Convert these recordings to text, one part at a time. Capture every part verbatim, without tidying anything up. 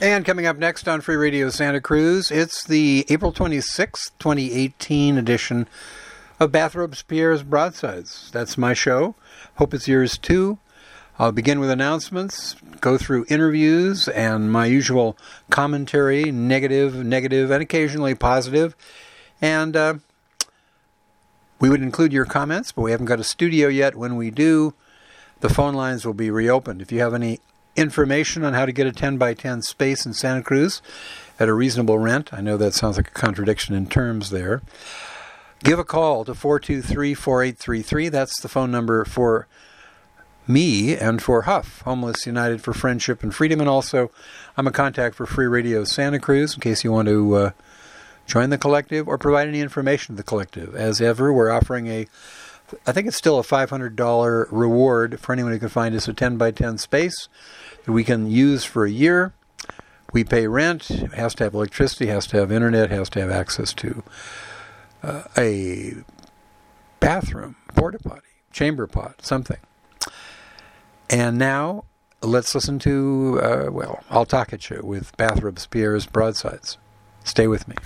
And coming up next on Free Radio Santa Cruz, it's the April twenty-sixth, twenty eighteen edition of Bathrobes Pierre's Broadsides. That's my show. Hope it's yours too. I'll begin with announcements, go through interviews, and my usual commentary, negative, negative, and occasionally positive. And uh, we would include your comments, but we haven't got a studio yet. When we do, the phone lines will be reopened. If you have any information on how to get a ten by ten space in Santa Cruz at a reasonable rent, I know that sounds like a contradiction in terms there, give a call to four two three, four eight three three. That's the phone number for me and for Huff, Homeless United for Friendship and Freedom. And also, I'm a contact for Free Radio Santa Cruz in case you want to uh, join the collective or provide any information to the collective. As ever, we're offering a, I think it's still a five hundred dollars reward for anyone who can find us a ten by ten space that we can use for a year. We pay rent, it has to have electricity, has to have internet, has to have access to uh, a bathroom, porta potty, chamber pot, something. And now, let's listen to, uh, well, I'll talk at you with Bathrobes Pierre's Broadsides. Stay with me.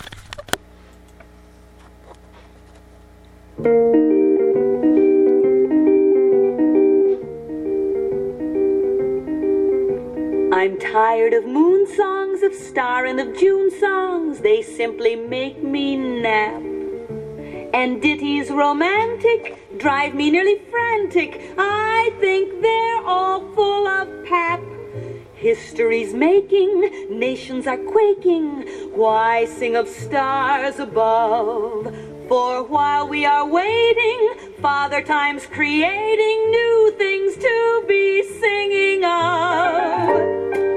I'm tired of moon songs, of star and of June songs. They simply make me nap. And ditties romantic drive me nearly frantic. I think they're all full of pap. History's making, nations are quaking. Why sing of stars above? For while we are waiting, Father Time's creating new things to be singing of.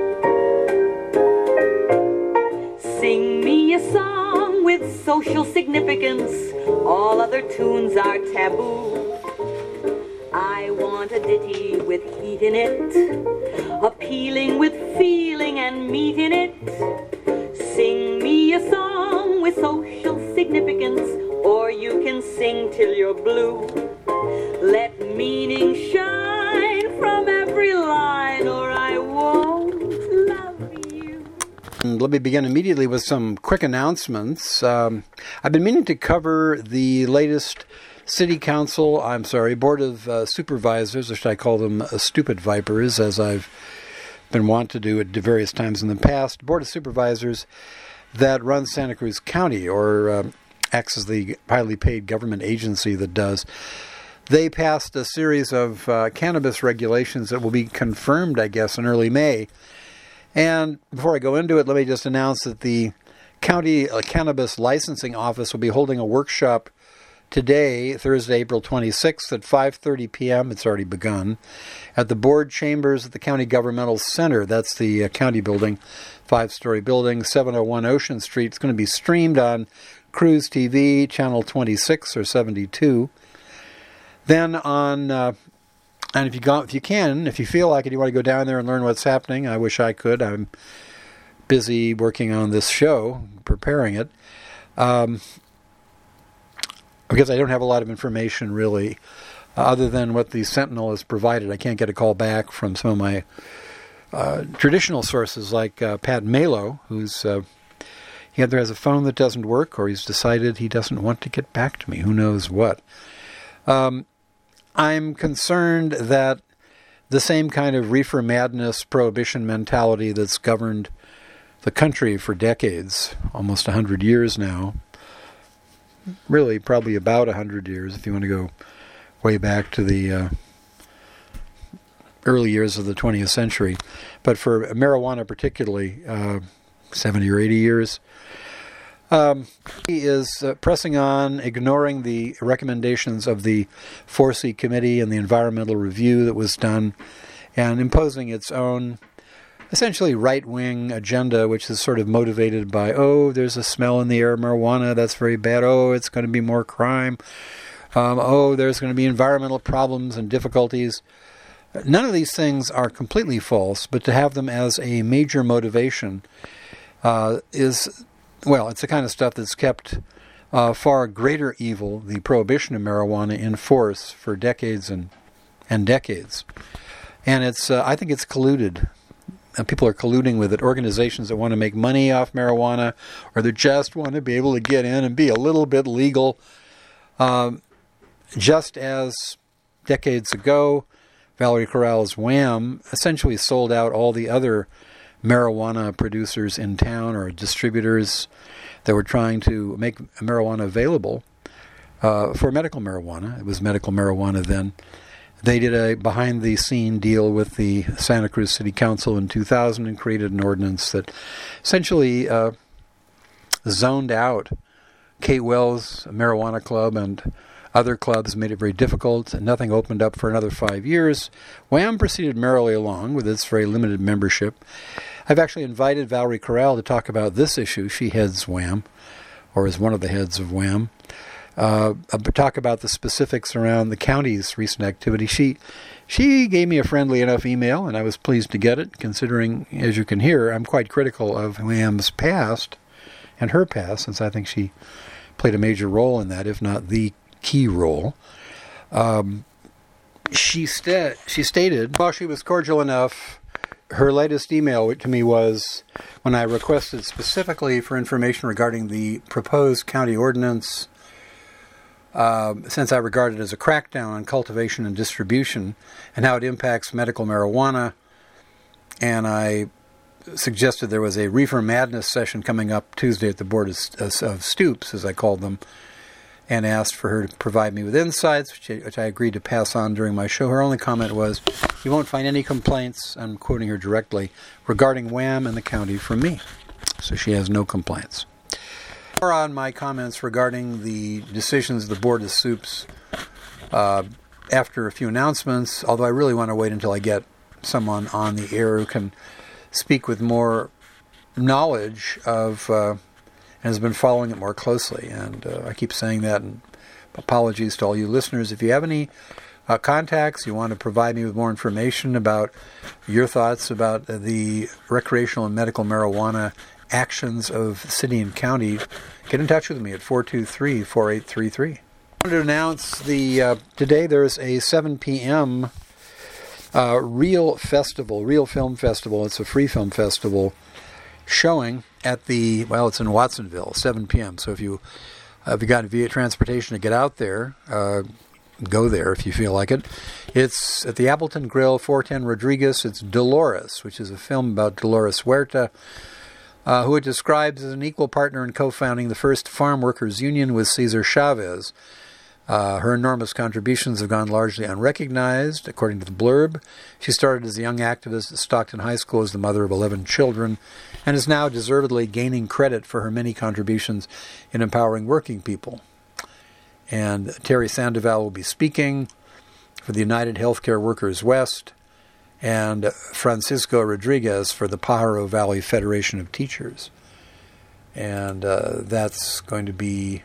Sing me a song with social significance. All other tunes are taboo. I want a ditty with heat in it, appealing with feeling and meat in it. Sing me a song with social significance, or you can sing till you're blue. Let meaning shine from every line, or I won't love you. And let me begin immediately with some quick announcements. Um, I've been meaning to cover the latest City Council, I'm sorry, Board of uh, Supervisors, or should I call them uh, stupid vipers, as I've been wont to do at various times in the past. Board of Supervisors that runs Santa Cruz County, or uh, acts as the highly paid government agency that does. They passed a series of uh, cannabis regulations that will be confirmed, I guess, in early May. And before I go into it, let me just announce that the County uh, Cannabis Licensing Office will be holding a workshop today, Thursday, April twenty-sixth at five thirty p.m., it's already begun, at the board chambers at the County Governmental Center. That's the uh, county building, five-story building, seven oh one Ocean Street. It's going to be streamed on Cruz T V, channel twenty-six or seventy-two. Then on, uh, and if you go, if you can, if you feel like it, you want to go down there and learn what's happening, I wish I could. I'm busy working on this show, preparing it. Um... Because I don't have a lot of information, really, uh, other than what the Sentinel has provided. I can't get a call back from some of my uh, traditional sources, like uh, Pat Malo, who's uh, he either has a phone that doesn't work, or he's decided he doesn't want to get back to me. Who knows what? Um, I'm concerned that the same kind of reefer madness prohibition mentality that's governed the country for decades, almost one hundred years now, really probably about one hundred years if you want to go way back to the uh, early years of the twentieth century. But for marijuana particularly, uh, seventy or eighty years, um, he is uh, pressing on, ignoring the recommendations of the four C Committee and the environmental review that was done, and imposing its own essentially right-wing agenda, which is sort of motivated by, oh, there's a smell in the air of marijuana, that's very bad, oh, it's going to be more crime, um, oh, there's going to be environmental problems and difficulties. None of these things are completely false, but to have them as a major motivation uh, is, well, it's the kind of stuff that's kept uh, far greater evil, the prohibition of marijuana, in force for decades and, and decades. And it's, uh, I think it's colluded and people are colluding with it, organizations that want to make money off marijuana, or that just want to be able to get in and be a little bit legal. Um, just as decades ago, Valerie Corral's Wham essentially sold out all the other marijuana producers in town or distributors that were trying to make marijuana available uh, for medical marijuana. It was medical marijuana then. They did a behind-the-scene deal with the Santa Cruz City Council in two thousand and created an ordinance that essentially uh, zoned out Kate Wells Marijuana Club and other clubs, made it very difficult, and nothing opened up for another five years. Wham proceeded merrily along with its very limited membership. I've actually invited Valerie Corral to talk about this issue. She heads Wham, or is one of the heads of Wham. Uh, talk about the specifics around the county's recent activity. She she gave me a friendly enough email, and I was pleased to get it, considering, as you can hear, I'm quite critical of Wham's past and her past, since I think she played a major role in that, if not the key role. Um, she, sta- she stated, while she was cordial enough, her latest email to me was when I requested specifically for information regarding the proposed county ordinance, Uh, since I regard it as a crackdown on cultivation and distribution and how it impacts medical marijuana. And I suggested there was a Reefer Madness session coming up Tuesday at the Board of, of Stoops, as I called them, and asked for her to provide me with insights, which I, which I agreed to pass on during my show. Her only comment was, "You won't find any complaints," I'm quoting her directly, "regarding Wham and the county from me." So she has no complaints. More on my comments regarding the decisions of the Board of Soups uh, after a few announcements, although I really want to wait until I get someone on the air who can speak with more knowledge of uh, and has been following it more closely. And uh, I keep saying that, and apologies to all you listeners. If you have any uh, contacts, you want to provide me with more information about your thoughts about the recreational and medical marijuana actions of city and county, get in touch with me at four two three, four eight three three. I wanted to announce the uh, today there's a seven p.m. Uh, Real Festival, Real Film Festival. It's a free film festival showing at the, well, it's in Watsonville, seven p.m. So if you uh, if you got via transportation to get out there, uh, go there if you feel like it. It's at the Appleton Grill, four ten Rodriguez. It's Dolores, which is a film about Dolores Huerta, Uh, who it describes as an equal partner in co-founding the first farm workers union with Cesar Chavez. Uh, her enormous contributions have gone largely unrecognized, according to the blurb. She started as a young activist at Stockton High School as the mother of eleven children, and is now deservedly gaining credit for her many contributions in empowering working people. And Terry Sandoval will be speaking for the United Healthcare Workers West, and Francisco Rodriguez for the Pajaro Valley Federation of Teachers. And uh, that's going to be,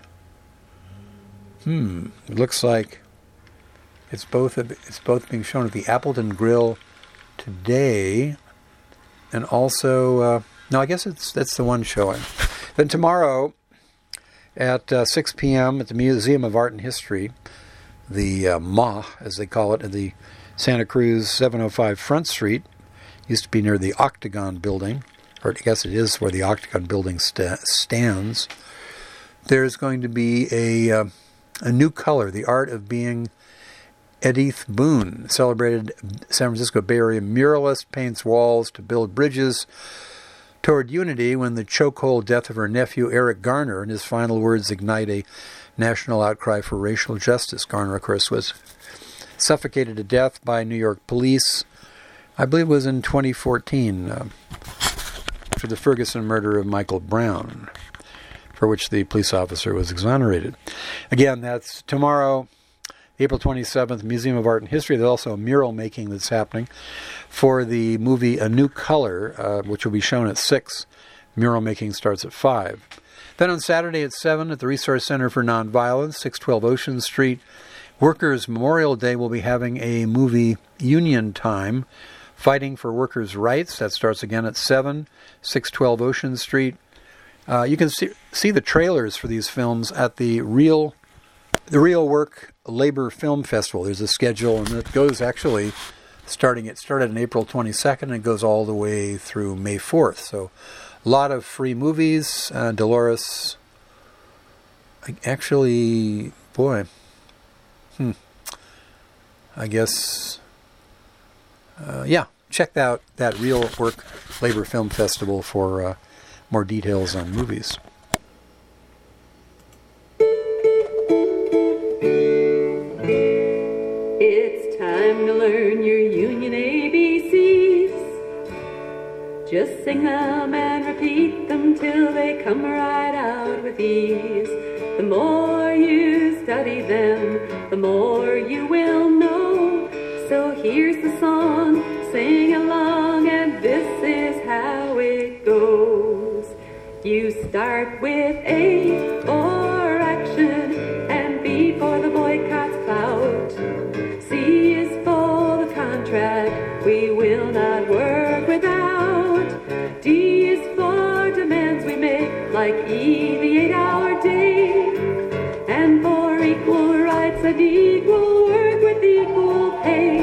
hmm, it looks like it's both it's both being shown at the Appleton Grill today, and also, uh, no, I guess it's that's the one showing. Then tomorrow at uh, six p.m. at the Museum of Art and History, the uh, M A H, as they call it, at the Santa Cruz, seven oh five Front Street, used to be near the Octagon Building, or I guess it is where the Octagon Building sta- stands. There's going to be a uh, a new color, the art of being Edith Boone, celebrated San Francisco Bay Area muralist, paints walls to build bridges toward unity when the chokehold death of her nephew Eric Garner and his final words ignite a national outcry for racial justice. Garner, of course, was suffocated to death by New York police, I believe it was in twenty fourteen, uh, after the Ferguson murder of Michael Brown, for which the police officer was exonerated. Again, that's tomorrow, April twenty-seventh, Museum of Art and History. There's also a mural making that's happening for the movie A New Color, uh, which will be shown at six. Mural making starts at five. Then on Saturday at seven at the Resource Center for Nonviolence, six twelve Ocean Street, Workers' Memorial Day will be having a movie Union Time, Fighting for Workers' Rights. That starts again at seven, six twelve Ocean Street. Uh, you can see see the trailers for these films at the Real the Real Work Labor Film Festival. There's a schedule, and it goes actually starting it started on April twenty-second and goes all the way through May fourth. So a lot of free movies. Uh, Dolores, actually, boy, hmm, I guess, uh, yeah, check out that Real Work Labor Film Festival for uh, more details on movies. It's time to learn your union A B Cs. Just sing them and repeat them till they come right out with ease. The more you study them, the more you will know. So here's the song, sing along, and this is how it goes. You start with A for action, and B for the boycott's clout. C is for the contract we will not work without. D is for demands we make, like E, the eight-hour day. And for equal rights and equal work with equal pay.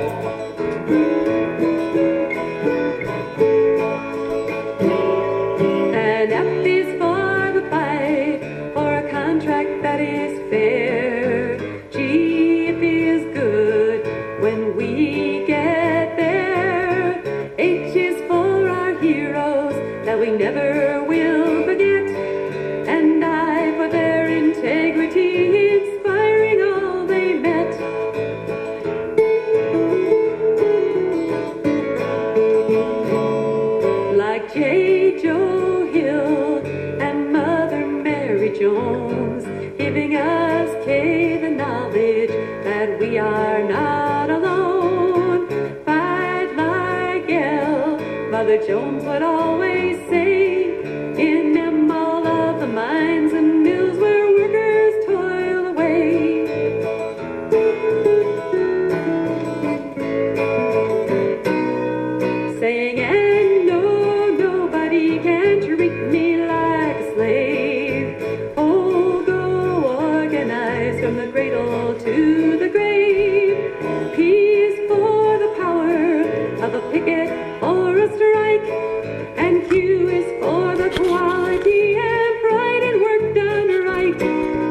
And F is for the fight for a contract that is fair. G, if is good when we get there. H is for our heroes that we never will forget. And I for their integrity, inspiring all they met. Like J. Joe Hill and Mother Mary Jones, giving us K the knowledge that we are not alone. Fight like L, Mother Jones would always say, in them all of the mines and mills where workers toil away. Saying, and no, nobody can treat me like a slave. Oh, go organize from the cradle to the grave. P is for the power of a picket or a strike. And Q is for the quality and pride in work done right.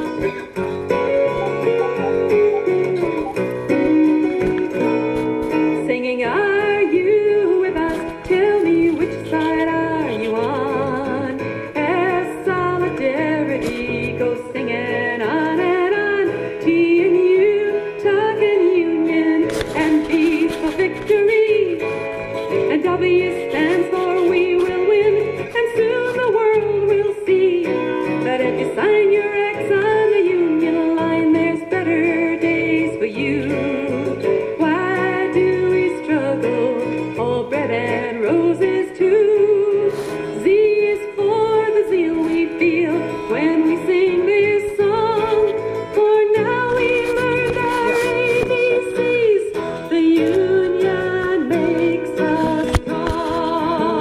Singing, are you with us? Tell me, which side are you on? As solidarity goes singing on and on. T and U, talking union, and V for victory. And W stands for we will win, and soon the world will see that if you sign your X on the union line, there's better days for you. Why do we struggle? All bread and roses too. Z is for the zeal we feel when we sing this song. For now we learned our A B Cs. The union makes us strong.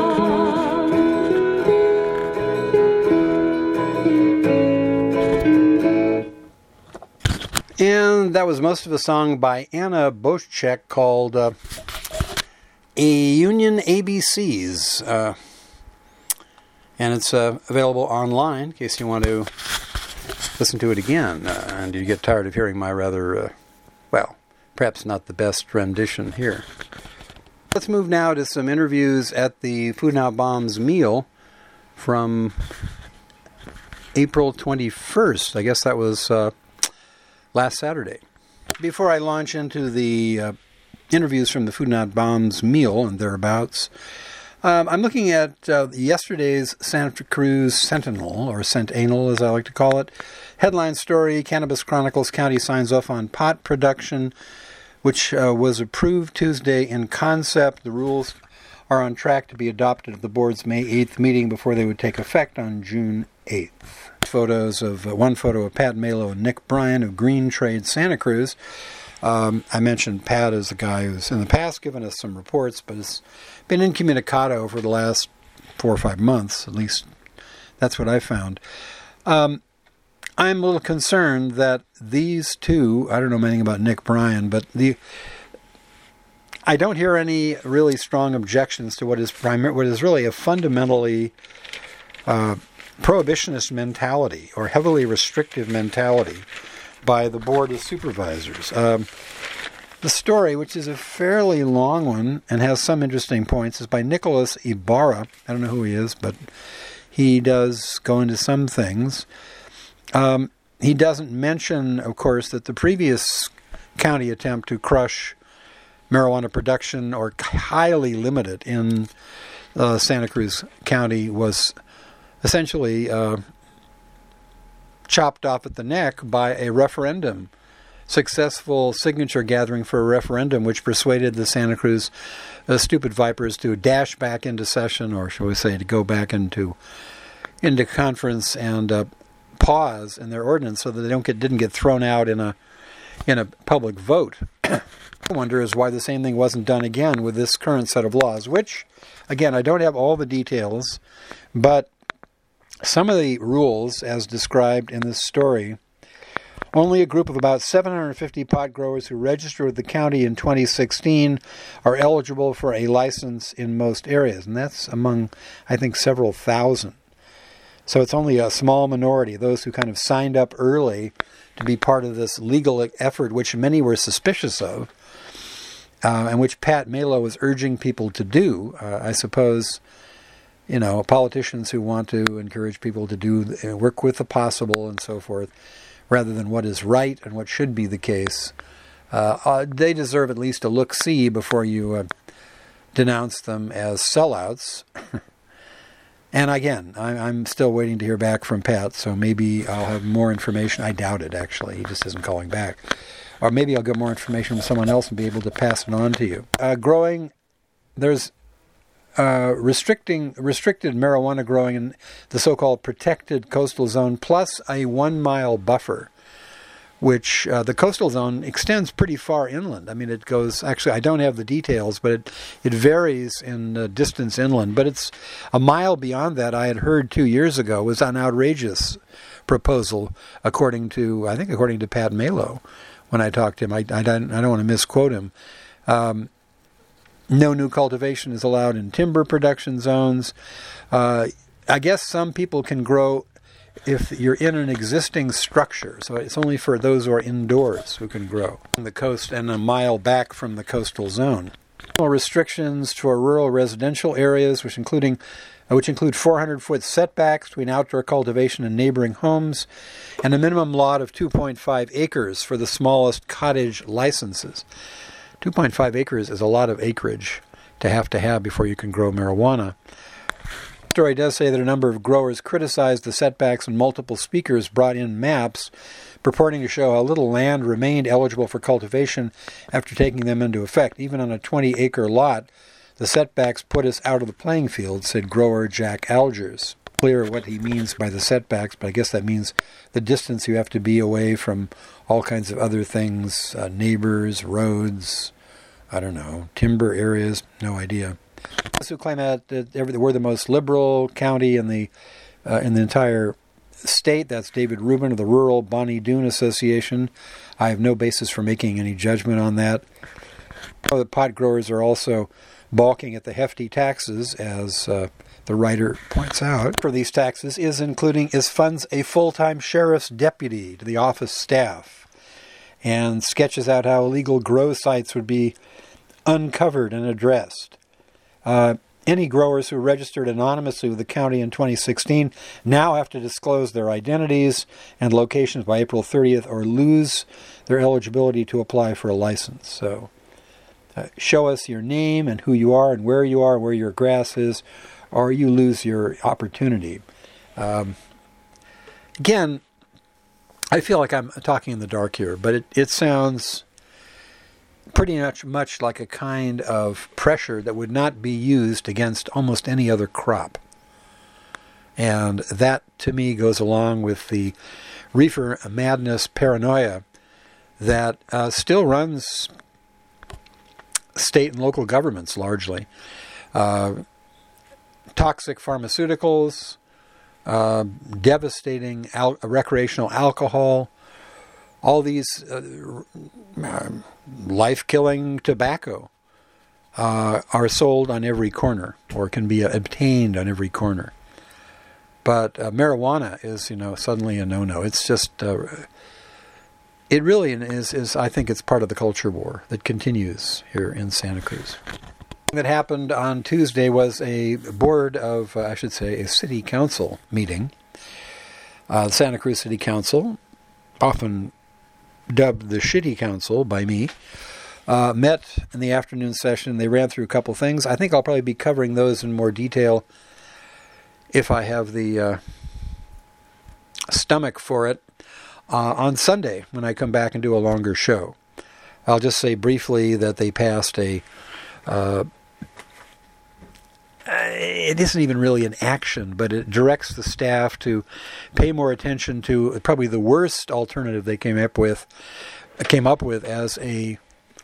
And that was most of a song by Anna Boschek called uh, A Union A B Cs. Uh, and it's uh, available online in case you want to listen to it again. Uh, and you get tired of hearing my rather, uh, well, perhaps not the best rendition here. Let's move now to some interviews at the Food Not Bombs meal from April twenty-first. I guess that was uh, last Saturday. Before I launch into the uh, interviews from the Food Not Bombs meal and thereabouts, um, I'm looking at uh, yesterday's Santa Cruz Sentinel, or Centennial as I like to call it. Headline story, Cannabis Chronicles County signs off on pot production, which uh, was approved Tuesday in concept. The rules are on track to be adopted at the board's May eighth meeting before they would take effect on June eighth. Photos of uh, one photo of Pat Malo and Nick Bryan of Green Trade Santa Cruz. Um, I mentioned Pat as the guy who's in the past given us some reports, but has been incommunicado for the last four or five months. At least that's what I found. Um, I'm a little concerned that these two, I don't know anything about Nick Bryan, but the I don't hear any really strong objections to what is primar- what is really a fundamentally uh, prohibitionist mentality or heavily restrictive mentality by the Board of Supervisors. Um, the story, which is a fairly long one and has some interesting points, is by Nicholas Ibarra. I don't know who he is, but he does go into some things. Um, he doesn't mention, of course, that the previous county attempt to crush marijuana production or highly limit it in uh, Santa Cruz County was essentially uh, chopped off at the neck by a referendum, successful signature gathering for a referendum which persuaded the Santa Cruz uh, stupid vipers to dash back into session, or shall we say to go back into into conference and uh, pause in their ordinance so that they don't get didn't get thrown out in a in a public vote. I wonder is why the same thing wasn't done again with this current set of laws, which, again, I don't have all the details, but some of the rules, as described in this story, only a group of about seven hundred fifty pot growers who registered with the county in twenty sixteen are eligible for a license in most areas, and that's among, I think, several thousand. So it's only a small minority, those who kind of signed up early to be part of this legal effort, which many were suspicious of, uh, and which Pat Melo was urging people to do. Uh, I suppose, you know, politicians who want to encourage people to do uh, work with the possible and so forth, rather than what is right and what should be the case, uh, uh, they deserve at least a look-see before you uh, denounce them as sellouts. And again, I'm still waiting to hear back from Pat, so maybe I'll have more information. I doubt it, actually. He just isn't calling back. Or maybe I'll get more information from someone else and be able to pass it on to you. Uh, growing, there's uh, restricting restricted marijuana growing in the so-called protected coastal zone, plus a one-mile buffer, which uh, the coastal zone extends pretty far inland. I mean, it goes, actually, I don't have the details, but it, it varies in uh, distance inland. But it's a mile beyond that. I had heard two years ago was an outrageous proposal, according to, I think, according to Pat Melo, when I talked to him. I, I, don't, I don't want to misquote him. Um, no new cultivation is allowed in timber production zones. Uh, I guess some people can grow if you're in an existing structure, so it's only for those who are indoors who can grow on the coast and a mile back from the coastal zone. Restrictions for rural residential areas, which including uh, which include four hundred foot setbacks between outdoor cultivation and neighboring homes, and a minimum lot of two point five acres for the smallest cottage licenses. two point five acres is a lot of acreage to have to have before you can grow marijuana. The story does say that a number of growers criticized the setbacks, and multiple speakers brought in maps purporting to show how little land remained eligible for cultivation after taking them into effect. Even on a twenty acre lot, the setbacks put us out of the playing field, said grower Jack Algers. Clear what he means by the setbacks, but I guess that means the distance you have to be away from all kinds of other things, uh, neighbors, roads, I don't know, timber areas, no idea. Those who claim that, that we're the most liberal county in the uh, in the entire state, that's David Rubin of the Rural Bonnie Doon Association. I have no basis for making any judgment on that. The pot growers are also balking at the hefty taxes, as uh, the writer points out. For these taxes is including is funds a full-time sheriff's deputy to the office staff, and sketches out how illegal grow sites would be uncovered and addressed. Uh, any growers who registered anonymously with the county in twenty sixteen now have to disclose their identities and locations by April thirtieth or lose their eligibility to apply for a license. So uh, show us your name and who you are and where you are and where your grass is, or you lose your opportunity. Um, again, I feel like I'm talking in the dark here, but it, it sounds pretty much much like a kind of pressure that would not be used against almost any other crop. And that, to me, goes along with the reefer madness paranoia that uh, still runs state and local governments largely. Uh, toxic pharmaceuticals, uh, devastating al- recreational alcohol, all these uh, uh, life-killing tobacco, uh, are sold on every corner or can be obtained on every corner. But uh, marijuana is, you know, suddenly a no-no. It's just, uh, it really is, is, I think it's part of the culture war that continues here in Santa Cruz. That happened on Tuesday was a board of, uh, I should say, a city council meeting. Uh, the Santa Cruz City Council, often dubbed the Shitty Council by me, uh, met in the afternoon session. They ran through a couple things. I think I'll probably be covering those in more detail if I have the uh, stomach for it uh, on Sunday when I come back and do a longer show. I'll just say briefly that they passed a uh, it isn't even really an action, but it directs the staff to pay more attention to probably the worst alternative they came up with, came up with as a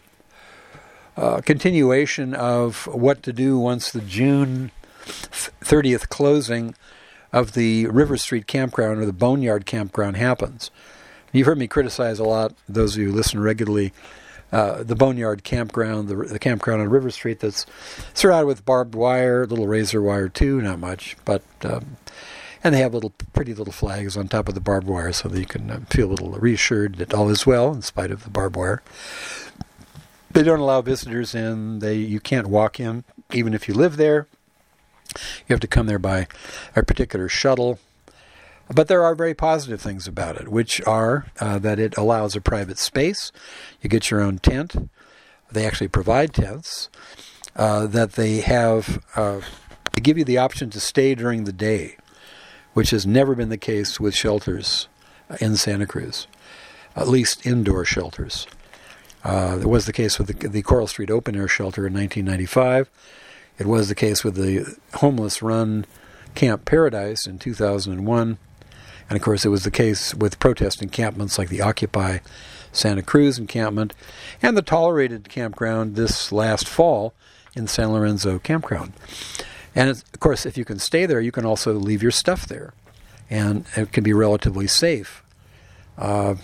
uh, continuation of what to do once the June thirtieth closing of the River Street Campground or the Boneyard Campground happens. You've heard me criticize a lot, those of you who listen regularly, Uh, the Boneyard Campground, the, the campground on River Street that's surrounded with barbed wire, little razor wire too, not much, but um, and they have little pretty little flags on top of the barbed wire so that you can uh, feel a little reassured that all is well in spite of the barbed wire. They don't allow visitors in. They you can't walk in, even if you live there. You have to come there by a particular shuttle. But there are very positive things about it, which are uh, that it allows a private space. You get your own tent. They actually provide tents. Uh, that they have, uh, they give you the option to stay during the day, which has never been the case with shelters in Santa Cruz, at least indoor shelters. Uh, it was the case with the, the Coral Street Open Air Shelter in nineteen ninety-five. It was the case with the homeless-run Camp Paradise in two thousand one. And, of course, it was the case with protest encampments like the Occupy Santa Cruz encampment and the tolerated campground this last fall in San Lorenzo Campground. And, it's, of course, if you can stay there, you can also leave your stuff there. And it can be relatively safe, uh,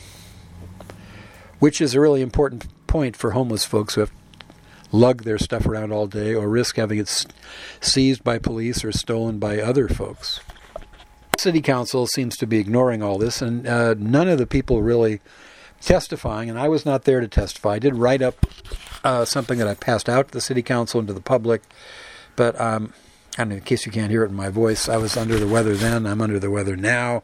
which is a really important point for homeless folks who have lug their stuff around all day or risk having it seized by police or stolen by other folks. City Council seems to be ignoring all this, and uh, none of the people really testifying, and I was not there to testify. I did write up uh, something that I passed out to the City Council and to the public, but um, and in case you can't hear it in my voice, I was under the weather then, I'm under the weather now.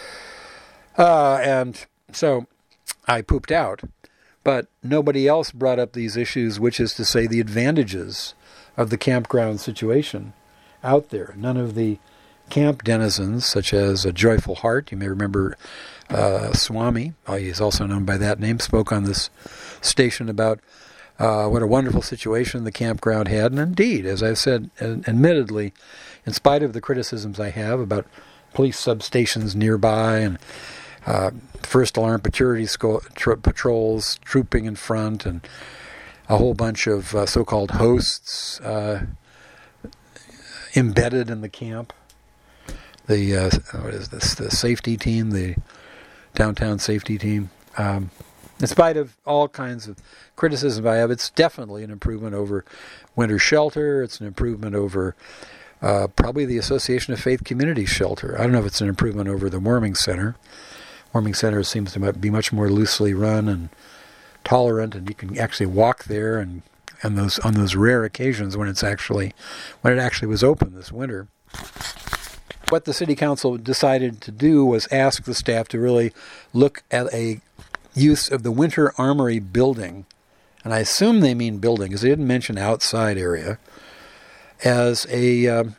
Uh, and so I pooped out, but nobody else brought up these issues, which is to say the advantages of the campground situation out there. None of the camp denizens, such as a Joyful Heart, you may remember uh, Swami, oh, he's also known by that name, spoke on this station about uh, what a wonderful situation the campground had. And indeed, as I've said, admittedly, in spite of the criticisms I have about police substations nearby and uh, first alarm security sco- tro- patrols trooping in front and a whole bunch of uh, so-called hosts uh, embedded in the camp. The uh, what is this? The safety team, the downtown safety team. Um, in spite of all kinds of criticism I have, it's definitely an improvement over Winter Shelter. It's an improvement over uh, probably the Association of Faith Community Shelter. I don't know if it's an improvement over the Warming Center. Warming Center seems to be much more loosely run and tolerant, and you can actually walk there. And and those on those rare occasions when it's actually when it actually was open this winter. What the City Council decided to do was ask the staff to really look at a use of the Winter Armory building, and I assume they mean building because they didn't mention outside area, as a um,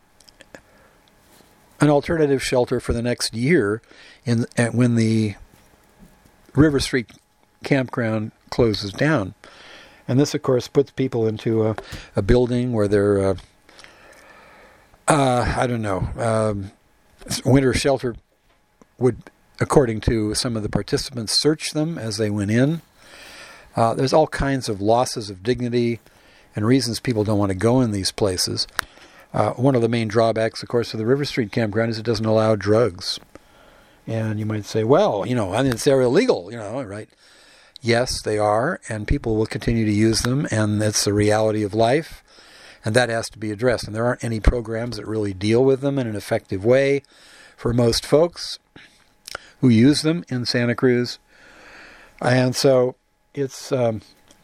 an alternative shelter for the next year in when the River Street Campground closes down. And this, of course, puts people into a, a building where they're uh, Uh, I don't know. Um, winter shelter would, according to some of the participants, search them as they went in. Uh, there's all kinds of losses of dignity and reasons people don't want to go in these places. Uh, one of the main drawbacks, of course, of the River Street Campground is it doesn't allow drugs. And you might say, well, you know, I mean, they're illegal, you know, right? Yes, they are, and people will continue to use them, and that's the reality of life, and that has to be addressed. And there aren't any programs that really deal with them in an effective way for most folks who use them in Santa Cruz. And so it's um,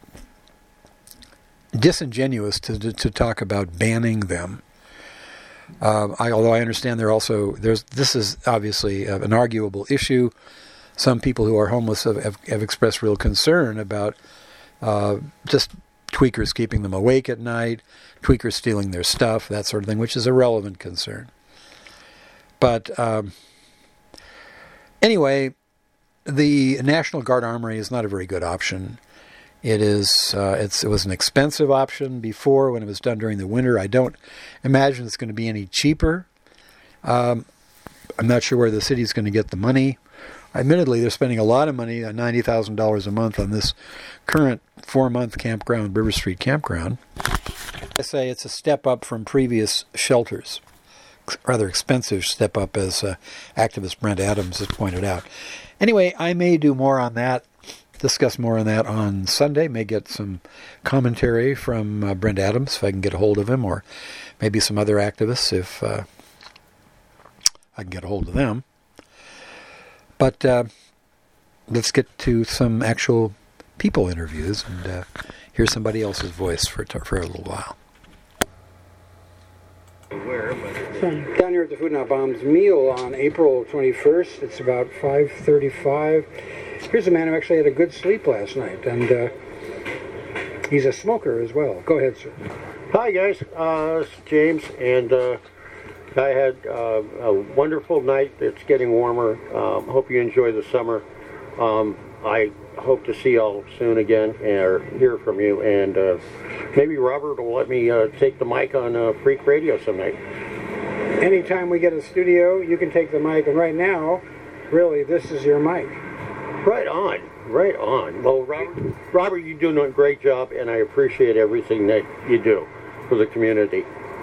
disingenuous to, to to talk about banning them. Uh, I, although I understand there also there's this is obviously an arguable issue. Some people who are homeless have, have, have expressed real concern about uh, just tweakers keeping them awake at night, tweakers stealing their stuff, that sort of thing, which is a relevant concern. But um, anyway, the National Guard Armory is not a very good option. It is. Uh, it's. It was an expensive option before when it was done during the winter. I don't imagine it's going to be any cheaper. Um, I'm not sure where the city's going to get the money. Admittedly, they're spending a lot of money, uh, ninety thousand dollars a month, on this current four-month campground, River Street Campground. I say it's a step up from previous shelters. Rather expensive step up, as uh, activist Brent Adams has pointed out. Anyway, I may do more on that, discuss more on that on Sunday. May get some commentary from uh, Brent Adams if I can get a hold of him, or maybe some other activists if uh, I can get a hold of them. But uh, let's get to some actual people interviews and uh, hear somebody else's voice for for a little while. Where, but... So I'm down here at the Food Not Bombs meal on April twenty-first. It's about five thirty-five. Here's a man who actually had a good sleep last night, and uh, he's a smoker as well. Go ahead, sir. Hi, guys. Uh, this is James, and uh, I had uh, a wonderful night. It's getting warmer. Um, hope you enjoy the summer. Um, I hope to see y'all soon again or hear from you, and uh, maybe Robert will let me uh, take the mic on uh, Freak Radio some night. Anytime we get a studio, you can take the mic, and right now, really, this is your mic. Right on, right on. Well, Robert, Robert, you're doing a great job, and I appreciate everything that you do for the community.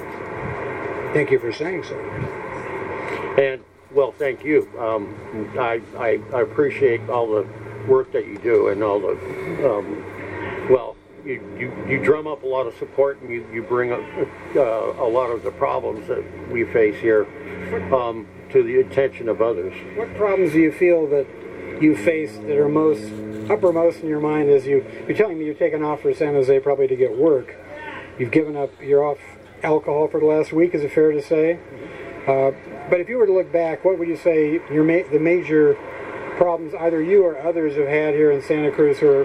Thank you for saying so. And, well, thank you. Um, I, I, I appreciate all the work that you do and all the, um, well, you, you, you drum up a lot of support, and you, you bring up uh, a lot of the problems that we face here um, to the attention of others. What problems do you feel that you face that are most uppermost in your mind as you, you're telling me you're taking off for San Jose probably to get work. You've given up, you're off alcohol for the last week, is it fair to say? Uh, but if you were to look back, what would you say your ma- the major problems either you or others have had here in Santa Cruz who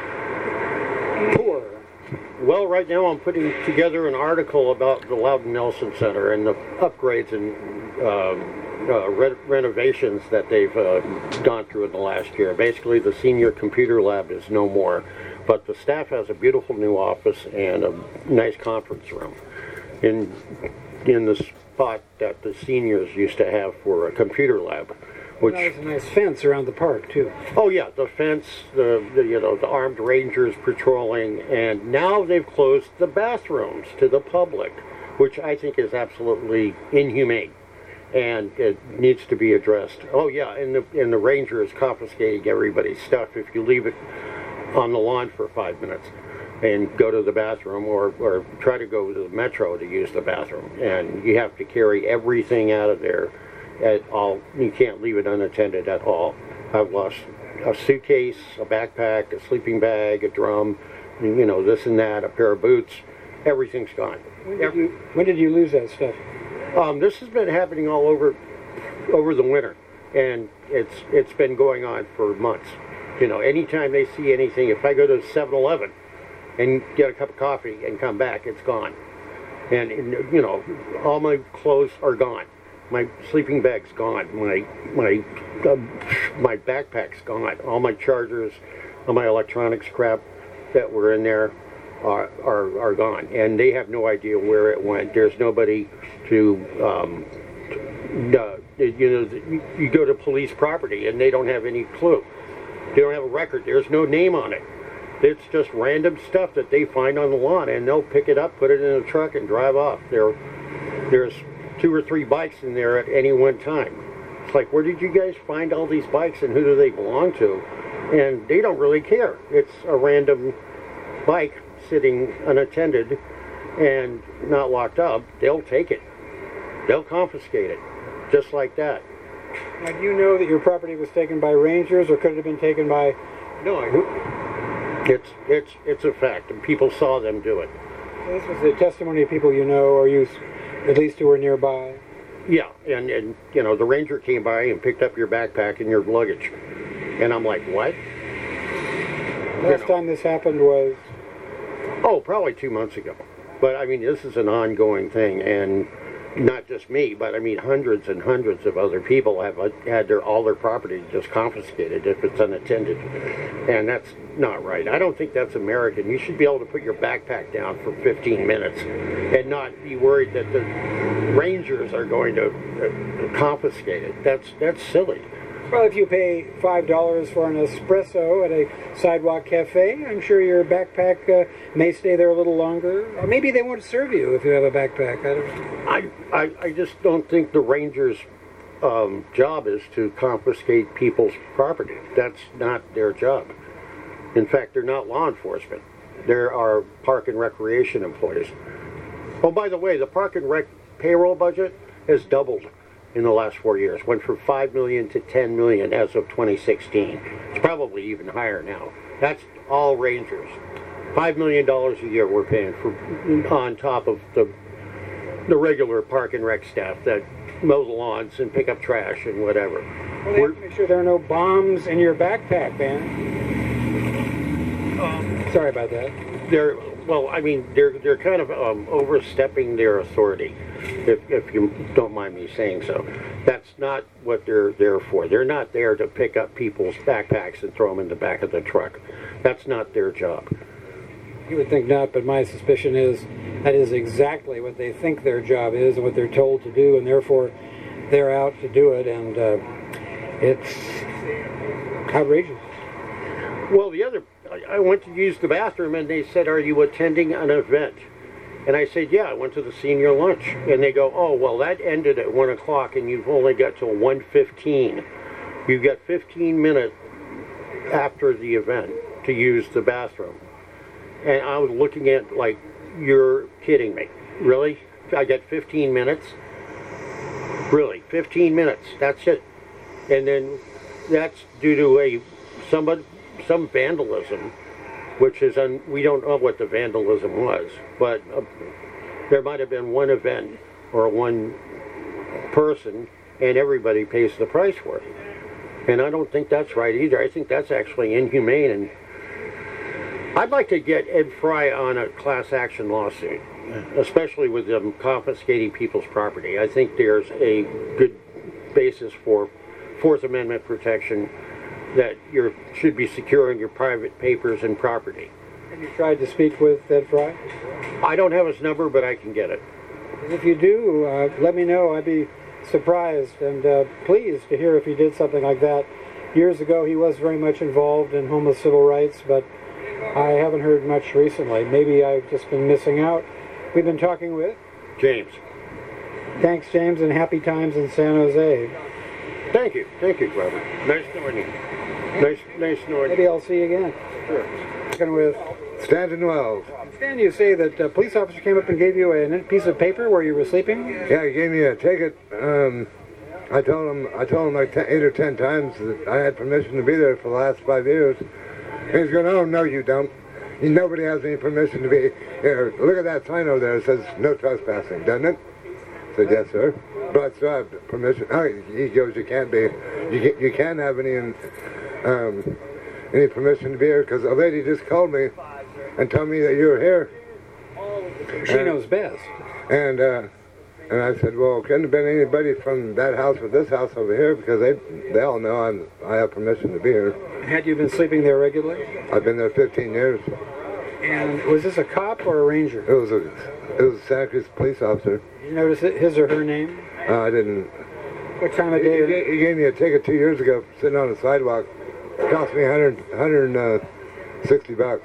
are poor? Well, right now I'm putting together an article about the Loudon Nelson Center and the upgrades and um, uh, re- renovations that they've uh, gone through in the last year. Basically, the senior computer lab is no more, but the staff has a beautiful new office and a nice conference room in in the spot that the seniors used to have for a computer lab. Which, well, there's a nice fence around the park too. Oh yeah, the fence, the, the you know the armed rangers patrolling, and now they've closed the bathrooms to the public, which I think is absolutely inhumane, and it needs to be addressed. Oh yeah, and the and the ranger is confiscating everybody's stuff if you leave it on the lawn for five minutes and go to the bathroom, or, or try to go to the metro to use the bathroom, and you have to carry everything out of there at all. You can't leave it unattended at all. I've lost a suitcase, a backpack, a sleeping bag, a drum, you know, this and that, a pair of boots. Everything's gone. When did you, when did you lose that stuff? Um, this has been happening all over over the winter, and it's it's been going on for months. You know, anytime they see anything, if I go to seven eleven and get a cup of coffee and come back, it's gone. And, and you know, all my clothes are gone. My sleeping bag's gone. My my uh, my backpack's gone. All my chargers, all my electronics crap that were in there are are, are gone, and they have no idea where it went. There's nobody to, um, uh, you know, you, you go to police property and they don't have any clue. They don't have a record. There's no name on it. It's just random stuff that they find on the lawn, and they'll pick it up, put it in a truck, and drive off. There, there's two or three bikes in there at any one time. It's like, where did you guys find all these bikes, and who do they belong to? and they don't really care. It's a random bike sitting unattended and not locked up. They'll take it. They'll confiscate it, just like that. Now, do you know that your property was taken by rangers, or could it have been taken by... No, I, it's it's it's a fact, and people saw them do it. This was the testimony of people you know, or you, at least who were nearby. Yeah, and, and you know, the ranger came by and picked up your backpack and your luggage. And I'm like, what? Last you know. time this happened was... Oh, probably two months ago. But, I mean, this is an ongoing thing, and not just me, but, I mean, hundreds and hundreds of other people have uh, had their all their property just confiscated if it's unattended. And that's not right. I don't think that's American. You should be able to put your backpack down for fifteen minutes and not be worried that the rangers are going to uh, confiscate it. That's, that's silly. Well, if you pay five dollars for an espresso at a sidewalk cafe, I'm sure your backpack uh, may stay there a little longer. Or maybe they won't serve you if you have a backpack. I don't know. I, I, I just don't think the rangers' um, job is to confiscate people's property. That's not their job. In fact, they're not law enforcement. There are park and recreation employees. Oh, by the way, the park and rec payroll budget has doubled in the last four years. Went from five million to ten million as of twenty sixteen. It's probably even higher now. That's all rangers. Five million dollars a year we're paying for, on top of the the regular park and rec staff that mow the lawns and pick up trash and whatever. Well, they have to make sure there are no bombs in your backpack, man. Um, Sorry about that. They're well, I mean, they're they're kind of um, overstepping their authority, if if you don't mind me saying so. That's not what they're there for. They're not there to pick up people's backpacks and throw them in the back of the truck. That's not their job. You would think not, but my suspicion is that is exactly what they think their job is and what they're told to do, and therefore they're out to do it, and uh, it's outrageous. Well, the other, I went to use the bathroom, and they said, "Are you attending an event?" And I said, "Yeah, I went to the senior lunch." And they go, "Oh, well, that ended at one o'clock, and you've only got till one fifteen. You've got fifteen minutes after the event to use the bathroom." And I was looking at, like, you're kidding me. Really? I got fifteen minutes? Really? fifteen minutes. That's it. And then that's due to a somebody, some vandalism, which is, un, we don't know what the vandalism was, but uh, there might have been one event or one person, and everybody pays the price for it. And I don't think that's right either. I think that's actually inhumane, and I'd like to get Ed Fry on a class action lawsuit, especially with them confiscating people's property. I think there's a good basis for Fourth Amendment protection that you should be securing your private papers and property. Have you tried to speak with Ed Fry? I don't have his number, but I can get it. If you do, uh, let me know. I'd be surprised and uh, pleased to hear if he did something like that. Years ago, he was very much involved in homeless civil rights, but I haven't heard much recently. Maybe I've just been missing out. We've been talking with James. Thanks, James, and happy times in San Jose. Thank you. Thank you, Robert. Nice knowing you. Nice, nice knowing you. Maybe I'll see you again. Sure. Talking with Stanton Wells. Stan, you say that a police officer came up and gave you a piece of paper where you were sleeping? Yeah, he gave me a ticket. Um, I told him, I told him like ten, eight or ten times that I had permission to be there for the last five years. And he's going, "Oh, no, you don't. Nobody has any permission to be here. Look at that sign over there. It says no trespassing, doesn't it?" I said, "Yes, sir. But I still have permission." Oh, he goes, "You can't be. You can't, you can't have any um, any permission to be here because a lady just called me and told me that you were here." She and, knows best. And uh, and I said, "Well, couldn't have been anybody from that house or this house over here because they they all know I'm I have permission to be here." Had you been sleeping there regularly? I've been there fifteen years. And was this a cop or a ranger? It was a it was a Santa Cruz police officer. Did you notice it, his or her name? Uh, I didn't. What time of He, day? he, gave, he gave me a ticket two years ago for sitting on the sidewalk. It cost me one hundred, one hundred sixty bucks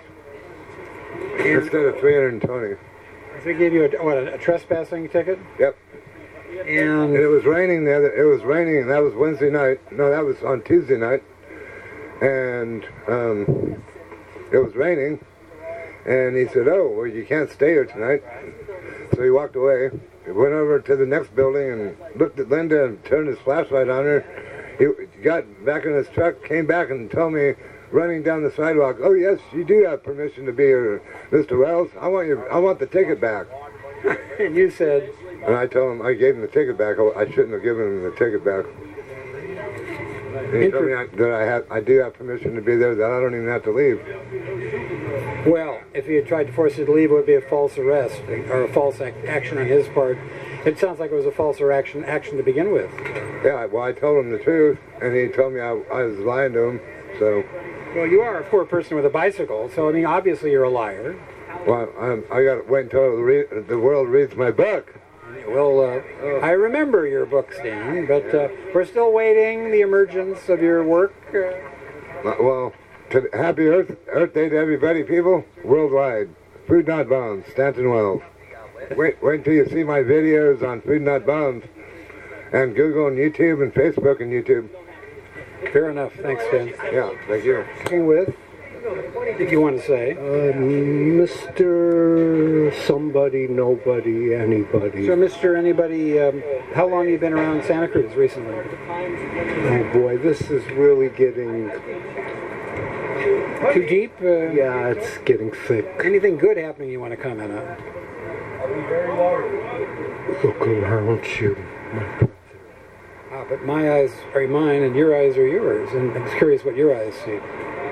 instead of three hundred twenty. So they gave you a, what, a, a trespassing ticket? Yep. And And it was raining there. It was raining, and that was Wednesday night. No, that was on Tuesday night. and um, it was raining, and he said, "Oh, well, you can't stay here tonight." So he walked away. He went over to the next building and looked at Linda and turned his flashlight on her. He got back in his truck, came back and told me, running down the sidewalk, "Oh yes, you do have permission to be here, Mister Wells. I want you. I want the ticket back." And you said, and I told him I gave him the ticket back. I shouldn't have given him the ticket back. And he told me I, that I have, I do have permission to be there. That I don't even have to leave. well, if he had tried to force you to leave, it would be a false arrest or a false ac- action on his part. It sounds like it was a false action action to begin with. Yeah. Well, I told him the truth, and he told me I, I was lying to him. So. Well, you are a poor person with a bicycle, so I mean, obviously you're a liar. Well, I'm, I got to wait until the, re- the world reads my book. Well, uh, I remember your book, Stan, but uh, we're still waiting the emergence of your work. Uh, Uh, Well, to, happy Earth, Earth Day to everybody, people, worldwide. Food Not Bombs, Stanton Wells. Wait, wait until you see my videos on Food Not Bombs, and Google and YouTube and Facebook and YouTube. fair enough. Thanks, Stan. Yeah, thank you. Talking with, if you want to say. Uh, Mister Somebody, Nobody, Anybody. So, Mister Anybody, um, how long have you been around Santa Cruz recently? Oh boy, this is really getting, Too deep? Uh, yeah, it's getting thick. Anything good happening you want to comment on? Look around you, my brother. Ah, but my eyes are mine and your eyes are yours, and I'm just curious what your eyes see.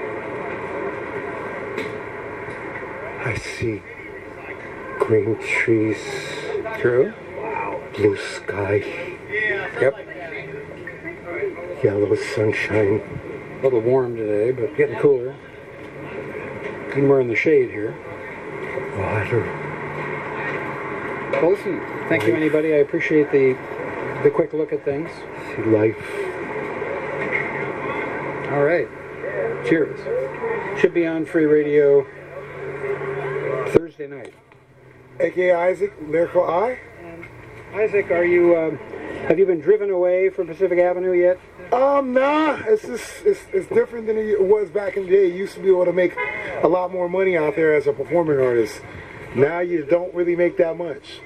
I see green trees, True? blue sky, Yep. yellow sunshine. A little warm today, but getting cooler. And we're in the shade here. Water. Well, listen, thank you, anybody. I appreciate the the quick look at things. See life. All right. Cheers. Should be on Free Radio Thursday night. A K A Isaac, Lyrical Eye. Isaac, are you? Um, have you been driven away from Pacific Avenue yet? Um, nah, it's just, it's, it's different than it was back in the day. You used to be able to make a lot more money out there as a performing artist. Now you don't really make that much.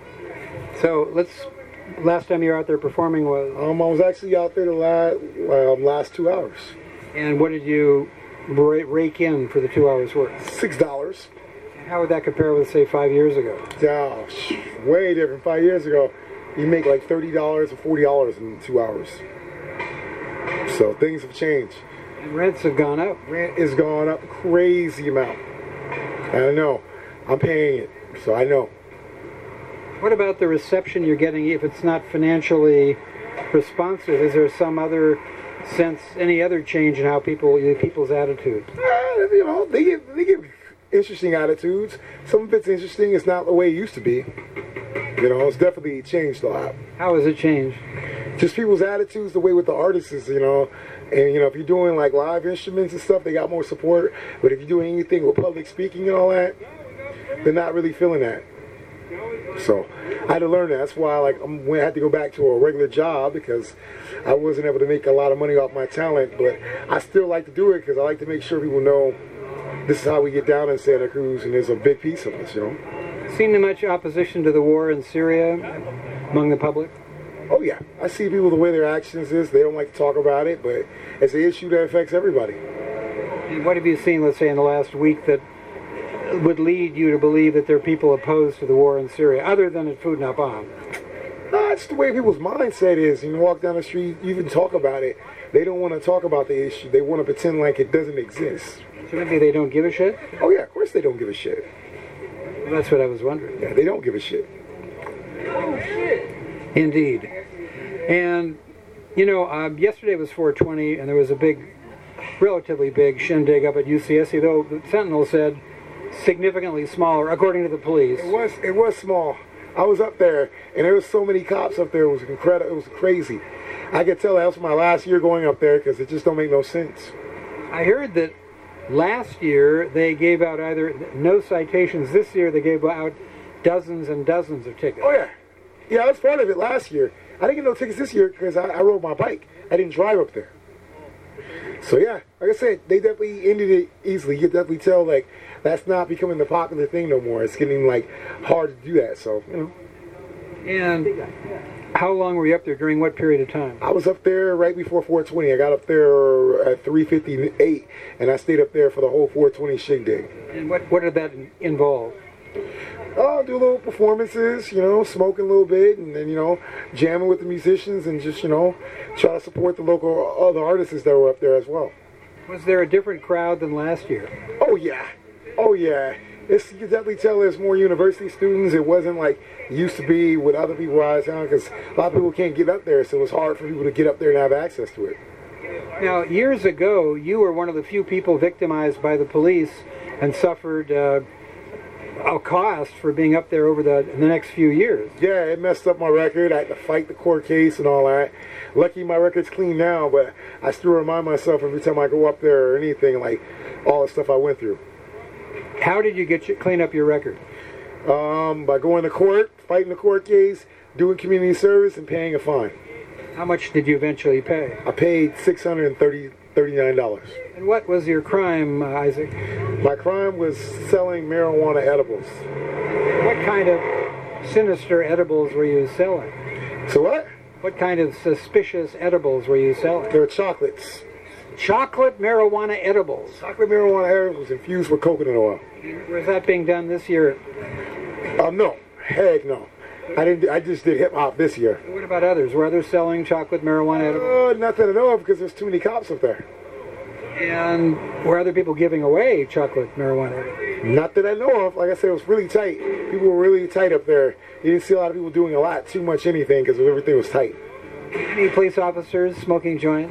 So let's. Last time you were out there performing was. Um, I was actually out there the last, um, last two hours. And what did you ra- rake in for the two hours work? Six dollars. How would that compare with, say, five years ago? Yeah, way different. Five years ago, you make like thirty dollars or forty dollars in two hours. So things have changed. And rents have gone up. Rent is gone up crazy amount. I know. I'm paying it, so I know. What about the reception you're getting? If it's not financially responsive, is there some other sense, any other change in how people, people's attitude? Uh, you know, they give they give interesting attitudes. Some of it's interesting. It's not the way it used to be. You know, it's definitely changed a lot. How has it changed? Just people's attitudes, the way with the artists is, you know, and you know, if you're doing like live instruments and stuff, they got more support. But if you're doing anything with public speaking and all that, they're not really feeling that. So I had to learn that. That's why, like, I'm, when I had to go back to a regular job because I wasn't able to make a lot of money off my talent. But I still like to do it because I like to make sure people know this is how we get down in Santa Cruz, and there's a big piece of us, you know. Seen much opposition to the war in Syria among the public? Oh yeah, I see people the way their actions is. They don't like to talk about it, but it's an issue that affects everybody. And what have you seen, let's say, in the last week that would lead you to believe that there are people opposed to the war in Syria, other than at Food Not Bomb? Nah, it's the way people's mindset is. You walk down the street, you even talk about it. They don't want to talk about the issue. They want to pretend like it doesn't exist. So maybe they don't give a shit? Oh yeah, of course they don't give a shit. Well, that's what I was wondering. Yeah, they don't give a shit. Indeed. And, you know, um, yesterday was four twenty, and there was a big, relatively big shindig up at U C S C, though the Sentinel said significantly smaller, according to the police. It was it was small. I was up there, and there was so many cops up there. It was incredible. It was crazy. I could tell that was my last year going up there because it just don't make no sense. I heard that last year they gave out either no citations. This year they gave out dozens and dozens of tickets. Oh yeah, yeah. I was part of it last year. I didn't get no tickets this year because I, I rode my bike. I didn't drive up there. So yeah, like I said, they definitely ended it easily. You can definitely tell like that's not becoming the popular thing no more. It's getting like hard to do that. So you know. And how long were you up there? During what period of time? I was up there right before four twenty. I got up there at three fifty-eight, and I stayed up there for the whole four twenty shindig. And what what did that involve? Oh, do little performances, you know, smoking a little bit, and then, you know, jamming with the musicians, and just, you know, try to support the local other artists that were up there as well. Was there a different crowd than last year? Oh, yeah. Oh, yeah. It's, you can definitely tell there's more university students. It wasn't like it used to be with other people out of town, because a lot of people can't get up there, so it was hard for people to get up there and have access to it. Now, years ago, you were one of the few people victimized by the police and suffered uh, a cost for being up there over the, the next few years. Yeah, it messed up my record. I had to fight the court case and all that. Lucky my record's clean now, but I still remind myself every time I go up there or anything, like all the stuff I went through. How did you get you, clean up your record? Um, by going to court, fighting the court case, doing community service, and paying a fine. How much did you eventually pay? I paid six hundred thirty-nine dollars. And what was your crime, uh, Isaac? My crime was selling marijuana edibles. What kind of sinister edibles were you selling? So what? What kind of suspicious edibles were you selling? They were chocolates. Chocolate marijuana edibles. Chocolate marijuana edibles infused with coconut oil. Was that being done this year? Um, no. Heck no. I didn't. I just did hip hop this year. What about others? Were others selling chocolate marijuana edibles? Uh, nothing to know of, because there's too many cops up there. And were other people giving away chocolate marijuana edibles? Not that I know of. Like I said, it was really tight. People were really tight up there. You didn't see a lot of people doing a lot, too much anything, because everything was tight. Any police officers smoking joints?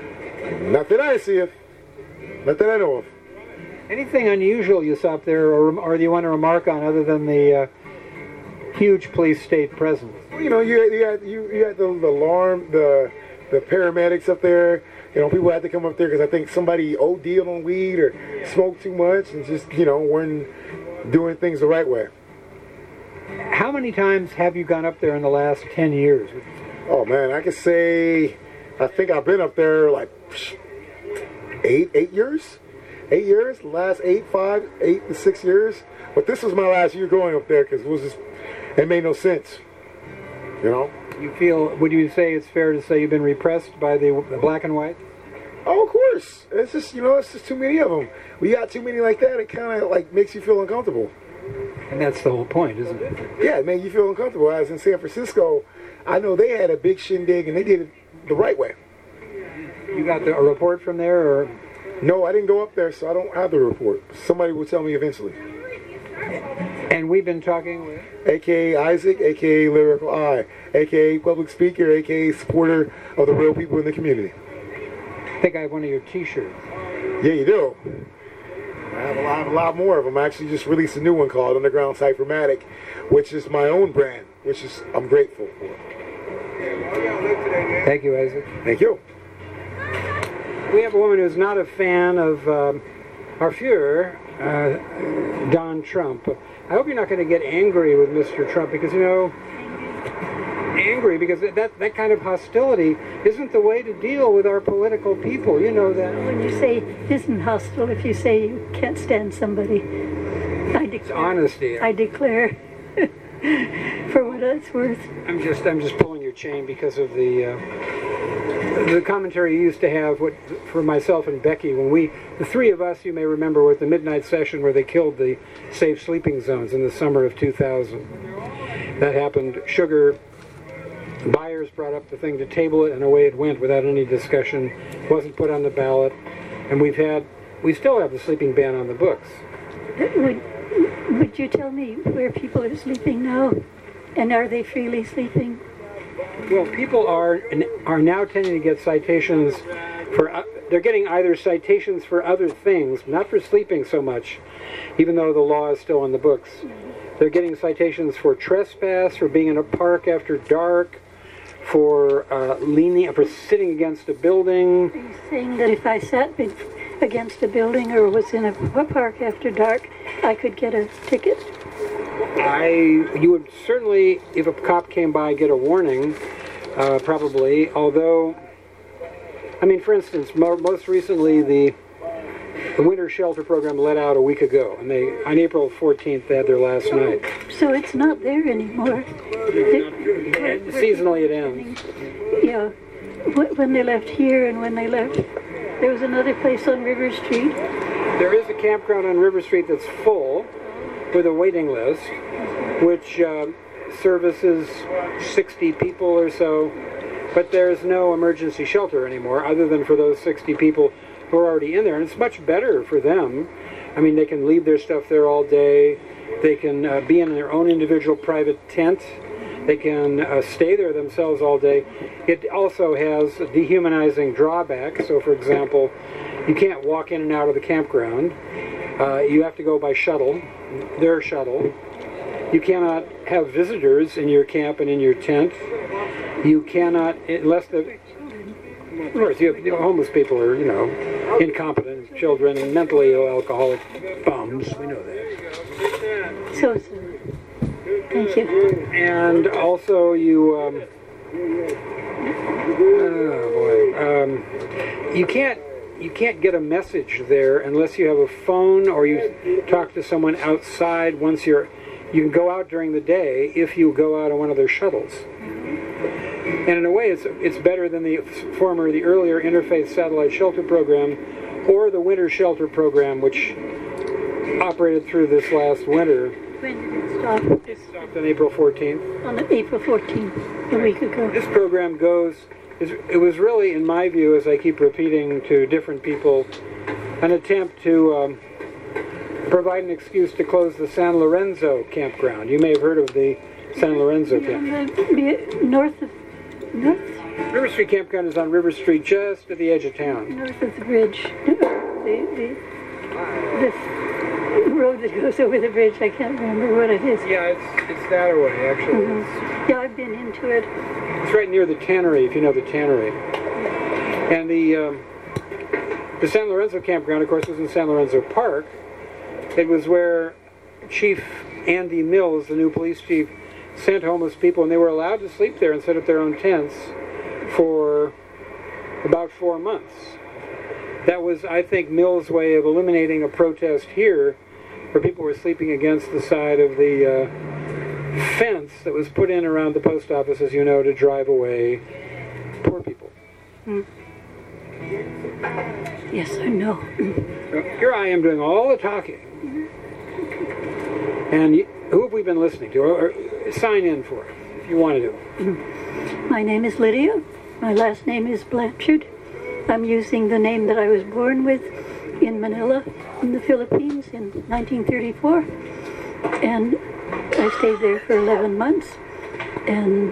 Not that I see of. Not that I know of. Anything unusual you saw up there, or, or do you want to remark on, other than the uh, huge police state presence? You know, you had, you had, you, you had the, the alarm, the the paramedics up there. You know, people had to come up there because I think somebody O D'd on weed or smoked too much and just, you know, weren't doing things the right way. How many times have you gone up there in the last ten years? Oh, man, I could say, I think I've been up there like eight, eight years? Eight years? The last eight, five, eight to six years. But this was my last year going up there because it was just, it made no sense. You know? You feel, would you say it's fair to say you've been repressed by the, the black and white? Oh, of course. It's just, you know, it's just too many of them. We got too many like that, it kind of like makes you feel uncomfortable. And that's the whole point, isn't it? Yeah, it made you feel uncomfortable. I was in San Francisco. I know they had a big shindig and they did it the right way. You got the, a report from there, or? No, I didn't go up there, so I don't have the report. Somebody will tell me eventually. And we've been talking with? A K A Isaac, A K A Lyrical Eye, A K A public speaker, A K A supporter of the real people in the community. I think I have one of your t-shirts. Yeah, you do. I have a lot, a lot more of them. I actually just released a new one called Underground Cyphermatic, which is my own brand, which is I'm grateful for. Thank you, Isaac. Thank you. We have a woman who's not a fan of um, our Führer, uh, Don Trump. I hope you're not going to get angry with Mister Trump, because, you know, angry, because that, that kind of hostility isn't the way to deal with our political people. You know that. When you say isn't hostile, if you say you can't stand somebody, I declare. It's honesty. I declare, for what it's worth. I'm just, I'm just pulling your chain because of the uh, the commentary you used to have what, for myself and Becky when we, the three of us, you may remember, were at the midnight session where they killed the safe sleeping zones in the summer of two thousand. That happened. Sugar Byers brought up the thing to table it, and away it went without any discussion. It wasn't put on the ballot, and we've had, we still have the sleeping ban on the books. Would, would you tell me where people are sleeping now? And are they freely sleeping? Well, people are are now tending to get citations for, uh, they're getting either citations for other things, not for sleeping so much, even though the law is still in the books. They're getting citations for trespass, for being in a park after dark, for uh, leaning, for sitting against a building. Are you saying that if I sat be- against a building or was in a park after dark, I could get a ticket? I, you would certainly, if a cop came by, get a warning, uh, probably, although I mean, for instance, mo- most recently the the winter shelter program let out a week ago, and they on April fourteenth they had their last night. So it's not there anymore. And seasonally it ends. Yeah. Wh- When they left here and when they left, there was another place on River Street. There is a campground on River Street that's full with a waiting list, which uh, services sixty people or so, but there's no emergency shelter anymore other than for those sixty people who are already in there, and it's much better for them. I mean, they can leave their stuff there all day. They can uh, be in their own individual private tent. They can uh, stay there themselves all day. It also has dehumanizing drawbacks. So, for example, you can't walk in and out of the campground. Uh, you have to go by shuttle, their shuttle. You cannot have visitors in your camp and in your tent. You cannot, unless the, of course, you have, you know, homeless people are, you know, incompetent children and mentally ill alcoholic bums. We know that. So, so thank you. And also you, um, oh boy, um, you can't you can't get a message there unless you have a phone or you talk to someone outside. Once you're, you can go out during the day if you go out on one of their shuttles. And in a way, it's it's better than the former, the earlier Interfaith Satellite Shelter Program, or the Winter Shelter Program, which operated through this last winter. When did it stop? It stopped on April fourteenth. On April fourteenth, a week ago. This program goes, it was really, in my view, as I keep repeating to different people, an attempt to um, provide an excuse to close the San Lorenzo campground. You may have heard of the San Lorenzo campground. North of, north? River Street Campground is on River Street, just at the edge of town. North of the bridge. The, the, the road that goes over the bridge, I can't remember what it is. Yeah, it's it's that way, actually. Mm-hmm. Yeah, I've been into it. It's right near the tannery, if you know the tannery. And the um, the San Lorenzo campground, of course, was in San Lorenzo Park. It was where Chief Andy Mills, the new police chief, sent homeless people, and they were allowed to sleep there and set up their own tents for about four months. That was, I think, Mills' way of eliminating a protest here where people were sleeping against the side of the uh, fence that was put in around the post office, as you know, to drive away poor people. Mm. Yes, I know. So here I am doing all the talking. And you, who have we been listening to? Or, or sign in for it, if you want to do. My name is Lydia. My last name is Blanchard. I'm using the name that I was born with in Manila, in the Philippines, in nineteen thirty-four. And I stayed there for eleven months. And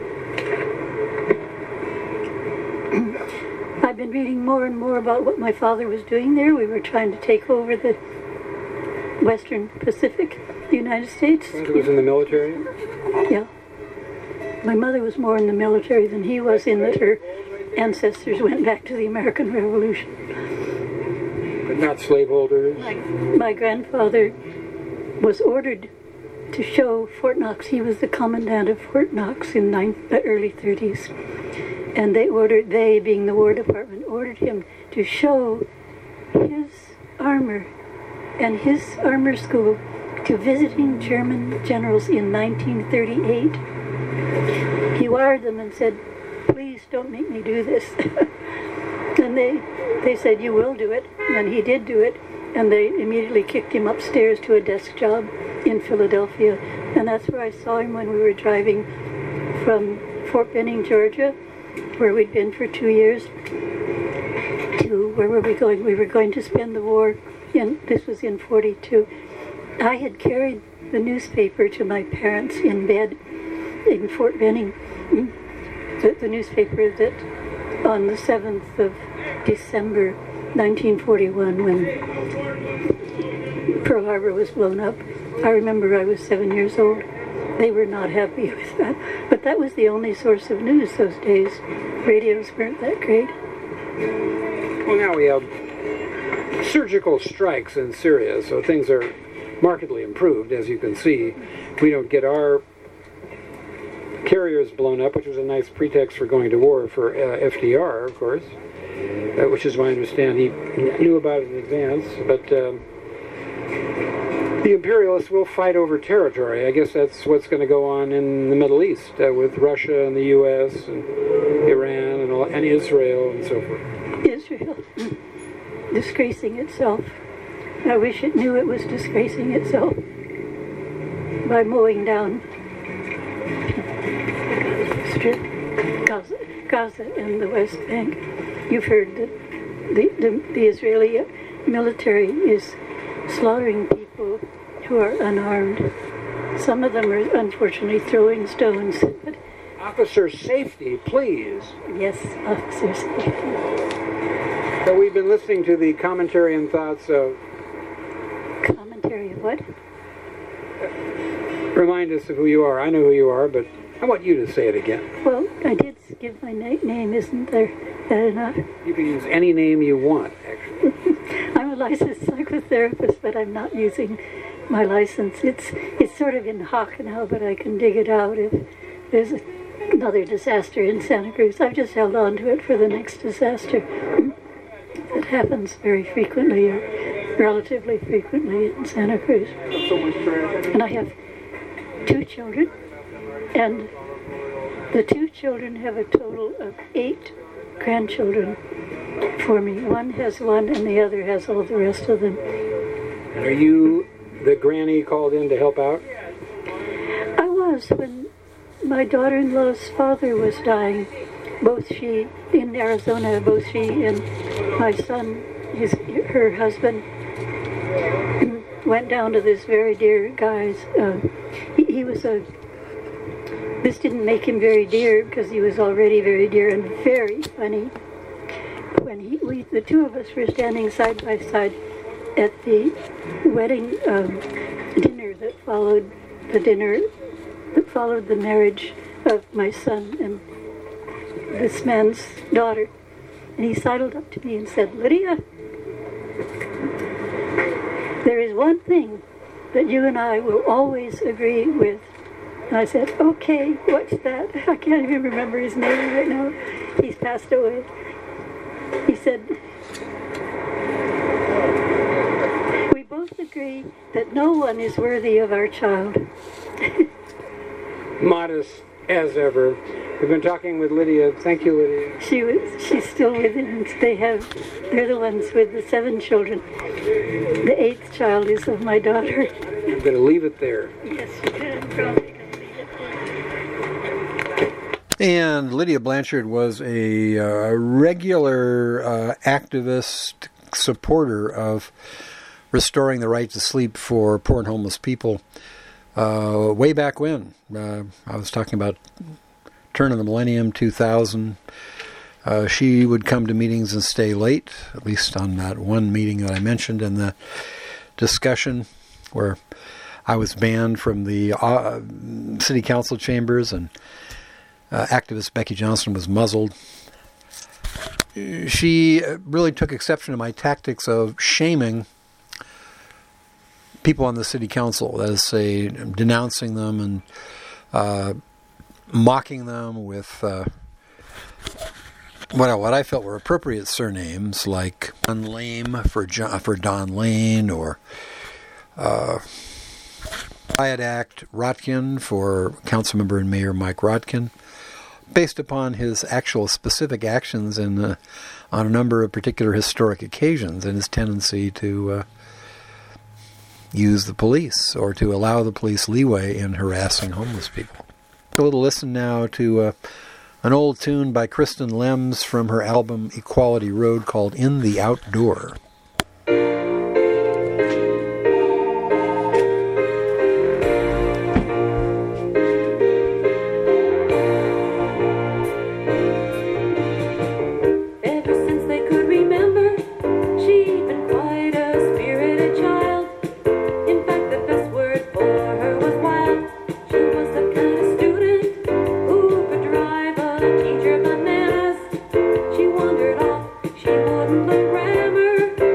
I've been reading more and more about what my father was doing there. We were trying to take over the Western Pacific, the United States. He was in the military? Yeah. My mother was more in the military than he was, in that her ancestors went back to the American Revolution. But not slaveholders? My, my grandfather was ordered to show Fort Knox. He was the commandant of Fort Knox in nine, the early thirties. And they ordered, they being the War Department, ordered him to show his armor and his armor school to visiting German generals in nineteen thirty-eight. He wired them and said, please don't make me do this. And they they said, you will do it. And he did do it. And they immediately kicked him upstairs to a desk job in Philadelphia. And that's where I saw him when we were driving from Fort Benning, Georgia, where we'd been for two years, to where were we going? We were going to spend the war in, this was in forty-two. I had carried the newspaper to my parents in bed in Fort Benning. The, the newspaper that on the seventh of December nineteen forty-one, when Pearl Harbor was blown up. I remember I was seven years old. They were not happy with that. But that was the only source of news those days. Radios weren't that great. Well, now we have surgical strikes in Syria, so things are markedly improved, as you can see. We don't get our carriers blown up, which was a nice pretext for going to war for uh, F D R, of course. uh, which is my understanding. He, he knew about it in advance, but um, the imperialists will fight over territory. I guess that's what's going to go on in the Middle East uh, with Russia and the U S and Iran and, all, and Israel and so forth. Israel disgracing itself. I wish it knew it was disgracing itself by mowing down Strip, Gaza, Gaza and the West Bank. You've heard that the, the, the Israeli military is slaughtering people who are unarmed. Some of them are unfortunately throwing stones. But officer safety, please. Yes, officer safety. So we've been listening to the commentary and thoughts of... Commentary of what? Remind us of who you are. I know who you are, but I want you to say it again. Well, I did give my na- name, isn't there? That enough? You can use any name you want, actually. I'm a licensed psychotherapist, but I'm not using my license. It's it's sort of in hock now, but I can dig it out if there's a, another disaster in Santa Cruz. I've just held on to it for the next disaster. It happens very frequently, or relatively frequently in Santa Cruz. And I have two children, and the two children have a total of eight grandchildren for me. One has one, and the other has all the rest of them. And are you the granny called in to help out? I was when my daughter-in-law's father was dying. Both she, in Arizona, both she and my son, his, her husband, went down to this very dear guy's. Uh, he, he was a. This didn't make him very dear because he was already very dear and very funny. When he, we, the two of us were standing side by side at the wedding um, dinner that followed the dinner that followed the marriage of my son and this man's daughter, and he sidled up to me and said, "Lydia, there is one thing that you and I will always agree with." And I said, "Okay, what's that?" I can't even remember his name right now. He's passed away. He said, "We both agree that no one is worthy of our child." Modest as ever. We've been talking with Lydia. Thank you, Lydia. She was. She's still with him. They have. They're the ones with the seven children. The eighth child is of my daughter. I'm going to leave it there. Yes, you can. Probably. And Lydia Blanchard was a uh, regular uh, activist supporter of restoring the right to sleep for poor and homeless people. Uh, way back when, uh, I was talking about turn of the millennium, two thousand. Uh, she would come to meetings and stay late, at least on that one meeting that I mentioned in the discussion, where I was banned from the uh, city council chambers and uh, activist Becky Johnson was muzzled. She really took exception to my tactics of shaming people on the city council, that is, say, denouncing them and uh, mocking them with uh, what, what I felt were appropriate surnames, like Don Lame for John, for Don Lane, or uh, Riot Act Rotkin for Councilmember and Mayor Mike Rotkin, based upon his actual specific actions in, uh, on a number of particular historic occasions and his tendency to uh, use the police or to allow the police leeway in harassing homeless people. A little listen now to uh, an old tune by Kristen Lems from her album Equality Road called In the Outdoor. Teacher bananas, she wandered off, she wouldn't learn grammar.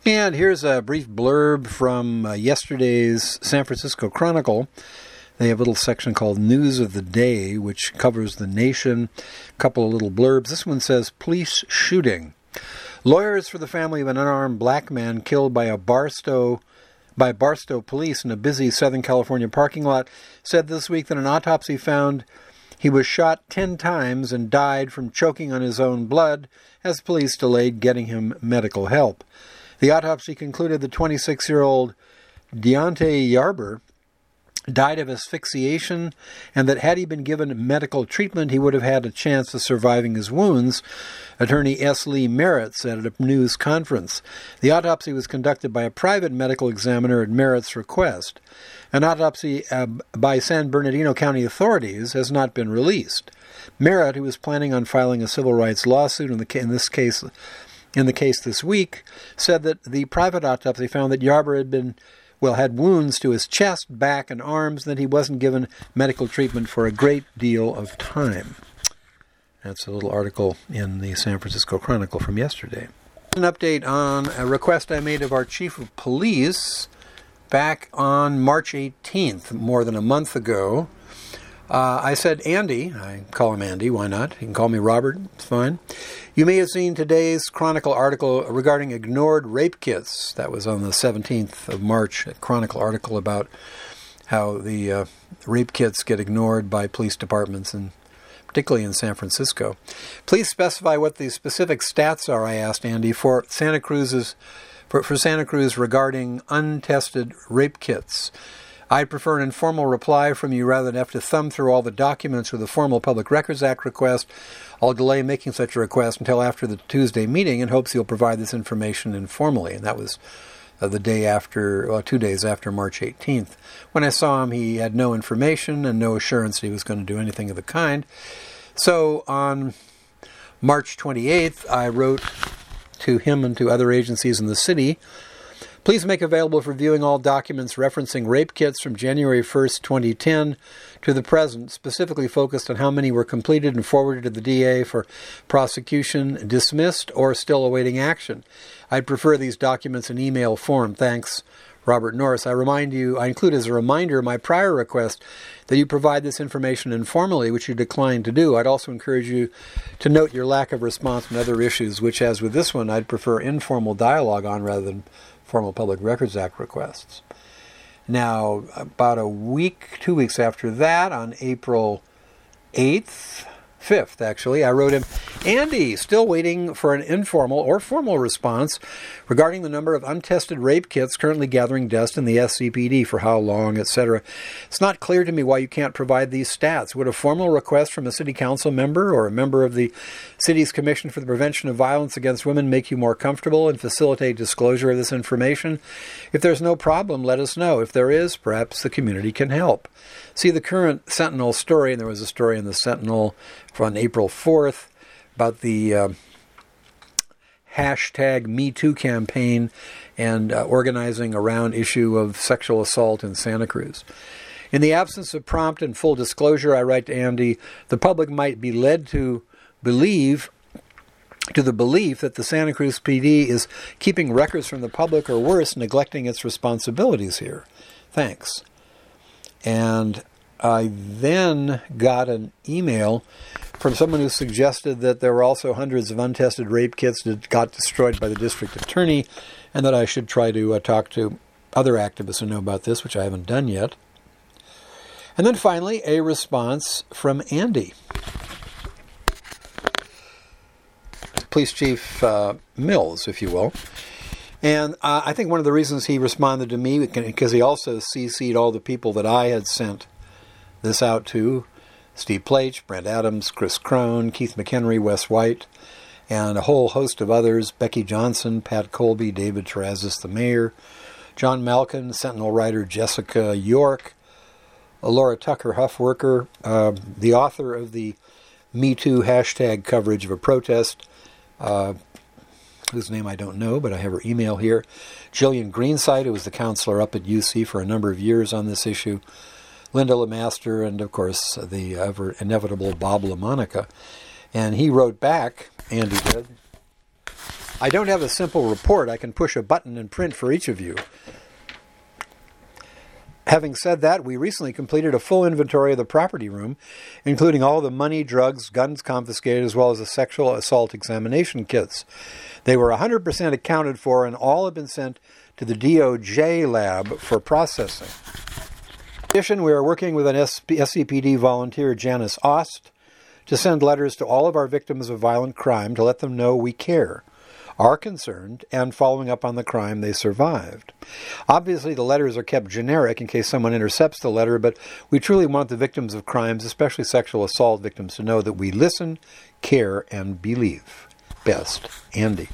And here's a brief blurb from uh, yesterday's San Francisco Chronicle. They have a little section called News of the Day, which covers the nation. A couple of little blurbs. This one says, police shooting. Lawyers for the family of an unarmed black man killed by a Barstow by Barstow police in a busy Southern California parking lot said this week that an autopsy found he was shot ten times and died from choking on his own blood as police delayed getting him medical help. The autopsy concluded the twenty-six-year-old Deontay Yarber died of asphyxiation, and that had he been given medical treatment, he would have had a chance of surviving his wounds, attorney S. Lee Merritt said at a news conference. The autopsy was conducted by a private medical examiner at Merritt's request. An autopsy uh, by San Bernardino County authorities has not been released. Merritt, who was planning on filing a civil rights lawsuit in, the, in this case, in the case this week, said that the private autopsy found that Yarber had been well, had wounds to his chest, back, and arms, that he wasn't given medical treatment for a great deal of time. That's a little article in the San Francisco Chronicle from yesterday. An update on a request I made of our chief of police back on March eighteenth, more than a month ago. Uh, I said, Andy, I call him Andy, why not? You can call me Robert, it's fine. You may have seen today's Chronicle article regarding ignored rape kits. That was on the seventeenth of March, a Chronicle article about how the uh, rape kits get ignored by police departments, and particularly in San Francisco. Please specify what the specific stats are, I asked Andy, for Santa Cruz's, for, for Santa Cruz regarding untested rape kits. I'd prefer an informal reply from you rather than have to thumb through all the documents with a formal Public Records Act request. I'll delay making such a request until after the Tuesday meeting in hopes you'll provide this information informally. And that was uh, the day after, well, two days after March eighteenth. When I saw him, he had no information and no assurance that he was going to do anything of the kind. So on March twenty-eighth, I wrote to him and to other agencies in the city, please make available for viewing all documents referencing rape kits from January first, twenty ten to the present, specifically focused on how many were completed and forwarded to the D A for prosecution, dismissed, or still awaiting action. I'd prefer these documents in email form. Thanks, Robert Norris. I remind you, I include as a reminder my prior request that you provide this information informally, which you declined to do. I'd also encourage you to note your lack of response on other issues, which, as with this one, I'd prefer informal dialogue on rather than formal Public Records Act requests. Now, about a week, two weeks after that, on April eighth, fifth actually, I wrote him, Andy, still waiting for an informal or formal response regarding the number of untested rape kits currently gathering dust in the S C P D, for how long, et cetera. It's not clear to me why you can't provide these stats. Would a formal request from a city council member or a member of the city's Commission for the Prevention of Violence Against Women make you more comfortable and facilitate disclosure of this information? If there's no problem, let us know. If there is, perhaps the community can help. See the current Sentinel story, and there was a story in the Sentinel on April fourth about the uh, hashtag Me Too campaign and uh, organizing around issue of sexual assault in Santa Cruz. In the absence of prompt and full disclosure, I write to Andy, the public might be led to believe, to the belief that the Santa Cruz P D is keeping records from the public, or worse, neglecting its responsibilities here. Thanks. And I then got an email from someone who suggested that there were also hundreds of untested rape kits that got destroyed by the district attorney, and that I should try to uh, talk to other activists who know about this, which I haven't done yet. And then finally, a response from Andy. Police Chief uh, Mills, if you will. And uh, I think one of the reasons he responded to me, because he also C C'd all the people that I had sent this out to, Steve Plach, Brent Adams, Chris Crone, Keith McHenry, Wes White, and a whole host of others, Becky Johnson, Pat Colby, David Terrazas, the mayor, John Malkin, Sentinel writer Jessica York, Laura Tucker Huffworker, uh, the author of the Me Too hashtag coverage of a protest, uh, whose name I don't know, but I have her email here, Jillian Greenside, who was the counselor up at U C for a number of years on this issue, Linda LeMaster, and of course the ever inevitable Bob LaMonica. And he wrote back, Andy did, I don't have a simple report I can push a button and print for each of you. Having said that, we recently completed a full inventory of the property room, including all the money, drugs, guns confiscated, as well as the sexual assault examination kits. They were one hundred percent accounted for, and all have been sent to the D O J lab for processing. In addition, we are working with an S C P D volunteer, Janice Ost, to send letters to all of our victims of violent crime to let them know we care, are concerned, and following up on the crime they survived. Obviously, the letters are kept generic in case someone intercepts the letter, but we truly want the victims of crimes, especially sexual assault victims, to know that we listen, care, and believe. Best, Andy.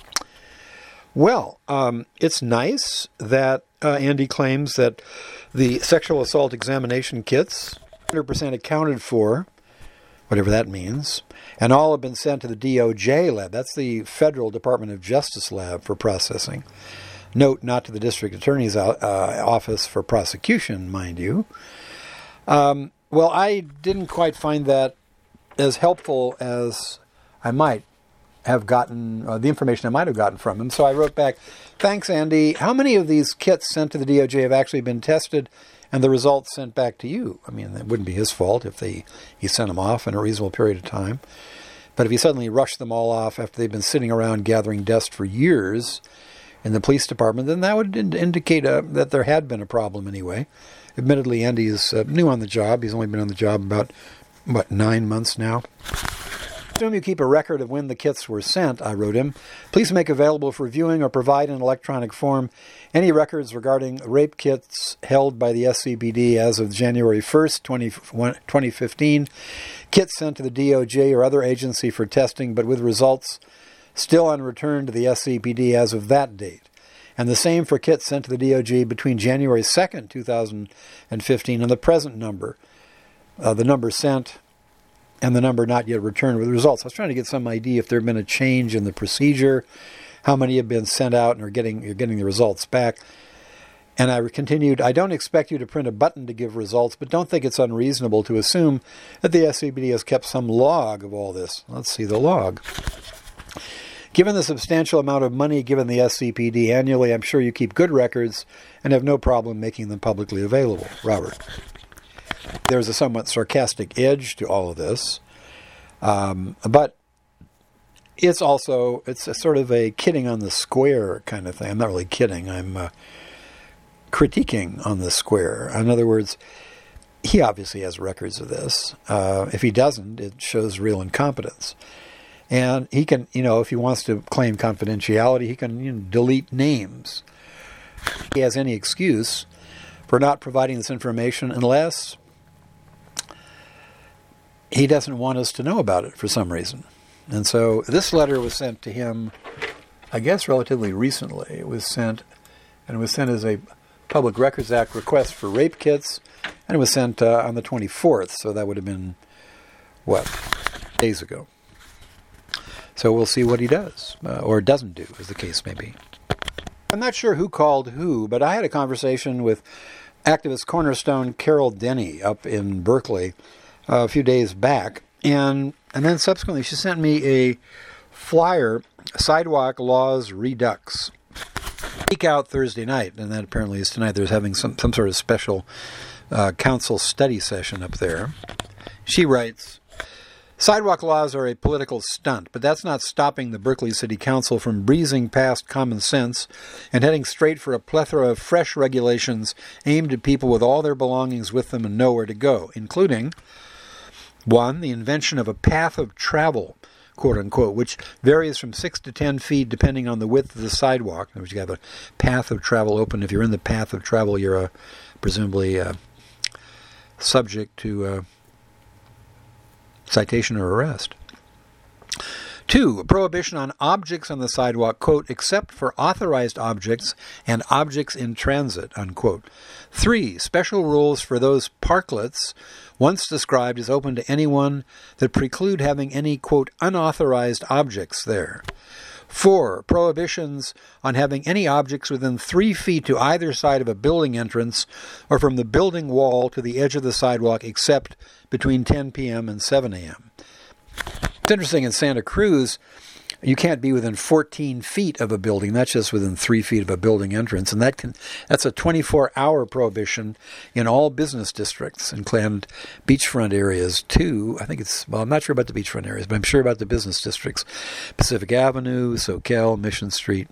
Well, um, it's nice that uh, Andy claims that the sexual assault examination kits, one hundred percent accounted for, whatever that means, and all have been sent to the D O J lab. That's the Federal Department of Justice lab for processing. Note, not to the District Attorney's uh, office for prosecution, mind you. Um, well, I didn't quite find that as helpful as I might have gotten, uh, the information I might have gotten from him. So I wrote back, thanks, Andy. How many of these kits sent to the D O J have actually been tested and the results sent back to you? I mean, it wouldn't be his fault if they he sent them off in a reasonable period of time. But if he suddenly rushed them all off after they've been sitting around gathering dust for years in the police department, then that would ind- indicate uh, that there had been a problem anyway. Admittedly, Andy is uh, new on the job. He's only been on the job about, what, nine months now? Assume you keep a record of when the kits were sent, I wrote him. Please make available for viewing or provide in electronic form any records regarding rape kits held by the S C P D as of January first, twenty fifteen, kits sent to the D O J or other agency for testing, but with results still unreturned to the S C P D as of that date. And the same for kits sent to the D O J between January second, twenty fifteen, and the present number. Uh, the number sent and the number not yet returned with results. I was trying to get some idea if there had been a change in the procedure, how many have been sent out and are getting you're getting the results back. And I continued, I don't expect you to print a button to give results, but don't think it's unreasonable to assume that the S C P D has kept some log of all this. Let's see the log. Given the substantial amount of money given the S C P D annually, I'm sure you keep good records and have no problem making them publicly available. Robert. There's a somewhat sarcastic edge to all of this, um, but it's also, it's a sort of a kidding on the square kind of thing. I'm not really kidding. I'm uh, critiquing on the square. In other words, he obviously has records of this. Uh, if he doesn't, it shows real incompetence. And he can, you know, if he wants to claim confidentiality, he can, you know, delete names. If he has any excuse for not providing this information unless he doesn't want us to know about it for some reason. And so this letter was sent to him, I guess, relatively recently. It was sent, and it was sent as a Public Records Act request for rape kits, and it was sent uh, on the twenty-fourth, so that would have been, what, days ago. So we'll see what he does, uh, or doesn't do, as the case may be. I'm not sure who called who, but I had a conversation with activist cornerstone Carol Denny up in Berkeley uh, a few days back, and and then subsequently she sent me a flyer, Sidewalk Laws Redux. Speak out Thursday night, and that apparently is tonight. There's having some, some sort of special uh, council study session up there. She writes, sidewalk laws are a political stunt, but that's not stopping the Berkeley City Council from breezing past common sense and heading straight for a plethora of fresh regulations aimed at people with all their belongings with them and nowhere to go, including, one, the invention of a path of travel, quote-unquote, which varies from six to ten feet depending on the width of the sidewalk. In other words, you have a path of travel open. If you're in the path of travel, you're uh, presumably uh, subject to uh, citation or arrest. Two, a prohibition on objects on the sidewalk, quote, except for authorized objects and objects in transit, unquote. Three, special rules for those parklets once described as open to anyone that preclude having any, quote, unauthorized objects there. Four, prohibitions on having any objects within three feet to either side of a building entrance or from the building wall to the edge of the sidewalk except between ten p.m. and seven a.m. It's interesting, in Santa Cruz, You can't be within fourteen feet of a building. That's just within three feet of a building entrance. And that can that's a twenty-four hour prohibition in all business districts and planned beachfront areas too. I think it's, well, I'm not sure about the beachfront areas, but I'm sure about the business districts. Pacific Avenue, Soquel, Mission Street.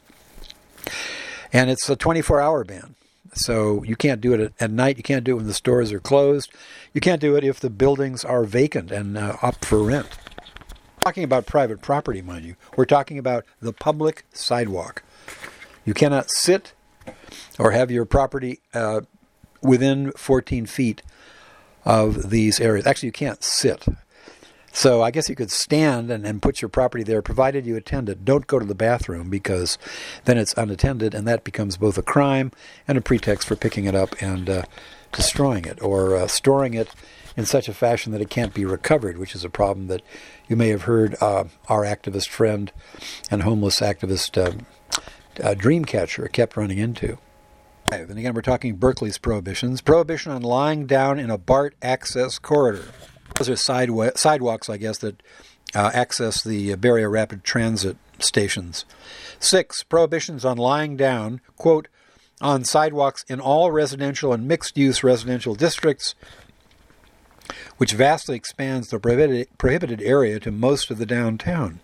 And it's a twenty-four hour ban. So you can't do it at, at night. You can't do it when the stores are closed. You can't do it if the buildings are vacant and uh, up for rent. Talking about private property, mind you. We're talking about the public sidewalk. You cannot sit or have your property uh, within fourteen feet of these areas. Actually, you can't sit. So I guess you could stand and, and put your property there, provided you attend it. Don't go to the bathroom, because then it's unattended, and that becomes both a crime and a pretext for picking it up and uh, destroying it, or uh, storing it in such a fashion that it can't be recovered, which is a problem that you may have heard uh, our activist friend and homeless activist uh, uh, Dreamcatcher kept running into. And again, we're talking Berkeley's prohibitions. Prohibition on lying down in a BART access corridor. Those are sidewalk, sidewalks, I guess, that uh, access the Bay Area Rapid Transit stations. Six, prohibitions on lying down, quote, on sidewalks in all residential and mixed-use residential districts, which vastly expands the prohibited, prohibited area to most of the downtown.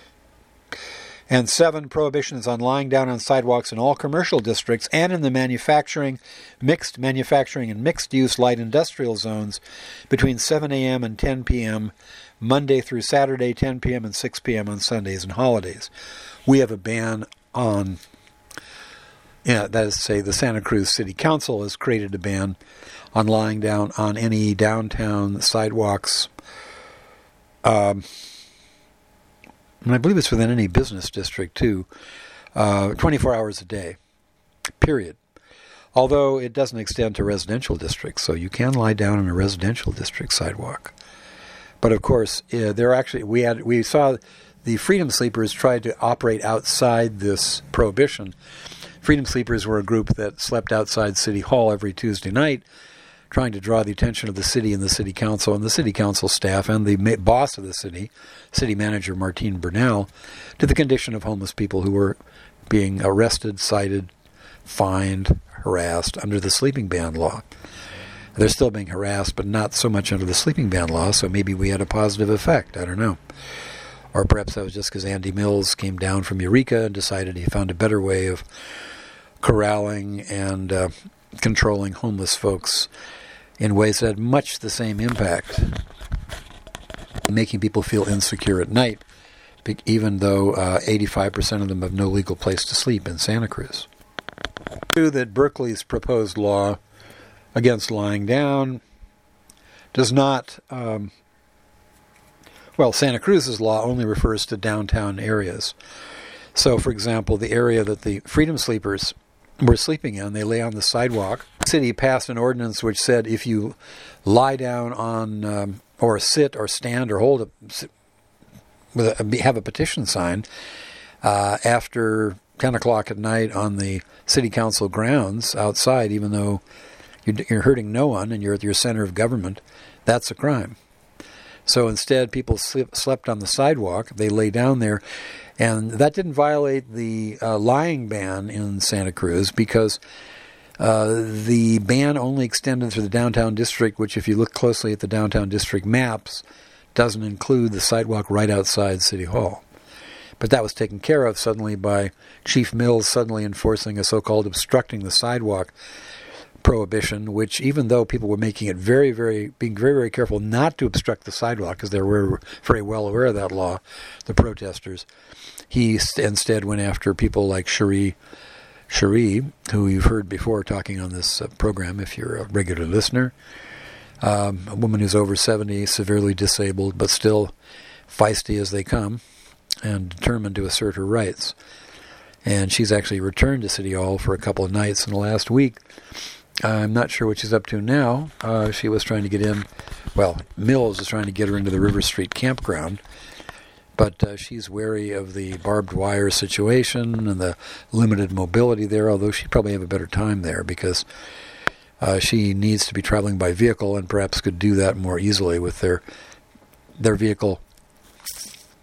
And seven, prohibitions on lying down on sidewalks in all commercial districts and in the manufacturing, mixed manufacturing and mixed-use light industrial zones between seven a.m. and ten p.m., Monday through Saturday, ten p.m. and six p.m. on Sundays and holidays. We have a ban on, yeah, that is to say, the Santa Cruz City Council has created a ban on lying down on any downtown sidewalks, um, and I believe it's within any business district, too, uh, twenty-four hours a day, period. Although it doesn't extend to residential districts, so you can lie down on a residential district sidewalk. But, of course, uh, there actually we had we saw the Freedom Sleepers tried to operate outside this prohibition. Freedom Sleepers were a group that slept outside City Hall every Tuesday night, trying to draw the attention of the city and the city council and the city council staff and the ma- boss of the city, city manager Martine Bernal, to the condition of homeless people who were being arrested, cited, fined, harassed under the sleeping ban law. They're still being harassed, but not so much under the sleeping ban law, so maybe we had a positive effect. I don't know. Or perhaps that was just because Andy Mills came down from Eureka and decided he found a better way of corralling and uh, controlling homeless folks in ways that had much the same impact, making people feel insecure at night, even though uh, eighty-five percent of them have no legal place to sleep in Santa Cruz. True that Berkeley's proposed law against lying down does not, um, well, Santa Cruz's law only refers to downtown areas. So, for example, the area that the Freedom Sleepers were sleeping in, they lay on the sidewalk. The city passed an ordinance which said if you lie down on, um, or sit or stand or hold a, with a have a petition sign uh, after ten o'clock at night on the city council grounds outside, even though you're, you're hurting no one and you're at your center of government, that's a crime. So instead, people sleep, slept on the sidewalk. They lay down there. And that didn't violate the uh, lying ban in Santa Cruz, because uh, the ban only extended through the downtown district, which, if you look closely at the downtown district maps, doesn't include the sidewalk right outside City Hall. But that was taken care of suddenly by Chief Mills suddenly enforcing a so-called obstructing the sidewalk prohibition, which, even though people were making it very, very, being very, very careful not to obstruct the sidewalk, because they were very well aware of that law, the protesters, he instead went after people like Cherie, Cherie, who you've heard before talking on this uh, program if you're a regular listener, um, a woman who's over seventy, severely disabled, but still feisty as they come and determined to assert her rights. And she's actually returned to City Hall for a couple of nights in the last week. I'm not sure what she's up to now. Uh, she was trying to get in, well, Mills was trying to get her into the River Street campground, but uh, she's wary of the barbed wire situation and the limited mobility there, although she'd probably have a better time there because uh, she needs to be traveling by vehicle and perhaps could do that more easily with their their vehicle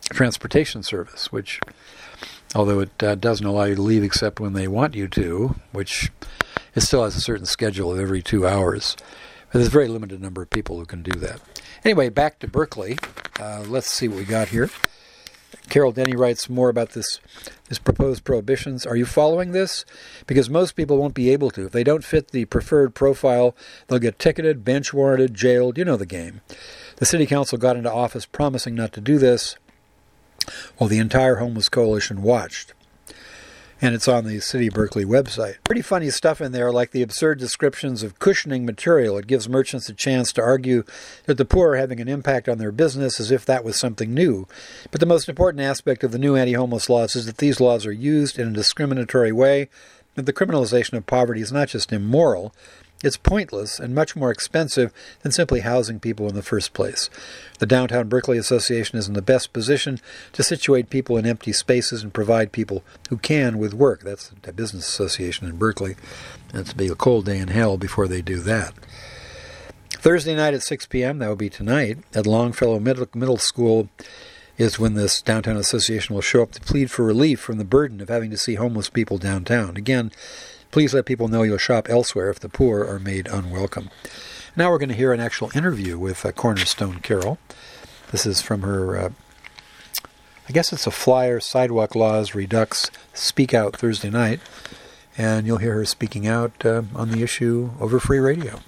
transportation service, which, although it uh, doesn't allow you to leave except when they want you to, which it still has a certain schedule of every two hours. But there's a very limited number of people who can do that. Anyway, back to Berkeley. Uh, let's see what we got here. Carol Denny writes more about this, this proposed prohibitions. Are you following this? Because most people won't be able to. If they don't fit the preferred profile, they'll get ticketed, bench warranted, jailed. You know the game. The city council got into office promising not to do this, while the entire homeless coalition watched. And it's on the City of Berkeley website. Pretty funny stuff in there, like the absurd descriptions of cushioning material. It gives merchants a chance to argue that the poor are having an impact on their business as if that was something new. But the most important aspect of the new anti-homeless laws is that these laws are used in a discriminatory way, that the criminalization of poverty is not just immoral, it's pointless and much more expensive than simply housing people in the first place. The Downtown Berkeley Association is in the best position to situate people in empty spaces and provide people who can with work. That's the business association in Berkeley. And it's be a cold day in hell before they do that. Thursday night at six p.m., that will be tonight, at Longfellow Middle, Middle School, is when this Downtown Association will show up to plead for relief from the burden of having to see homeless people downtown. Again, please let people know you'll shop elsewhere if the poor are made unwelcome. Now we're going to hear an actual interview with uh, Cornerstone Carol. This is from her, uh, I guess it's a flyer, Sidewalk Laws Redux Speak Out Thursday night. And you'll hear her speaking out uh, on the issue over Free Radio.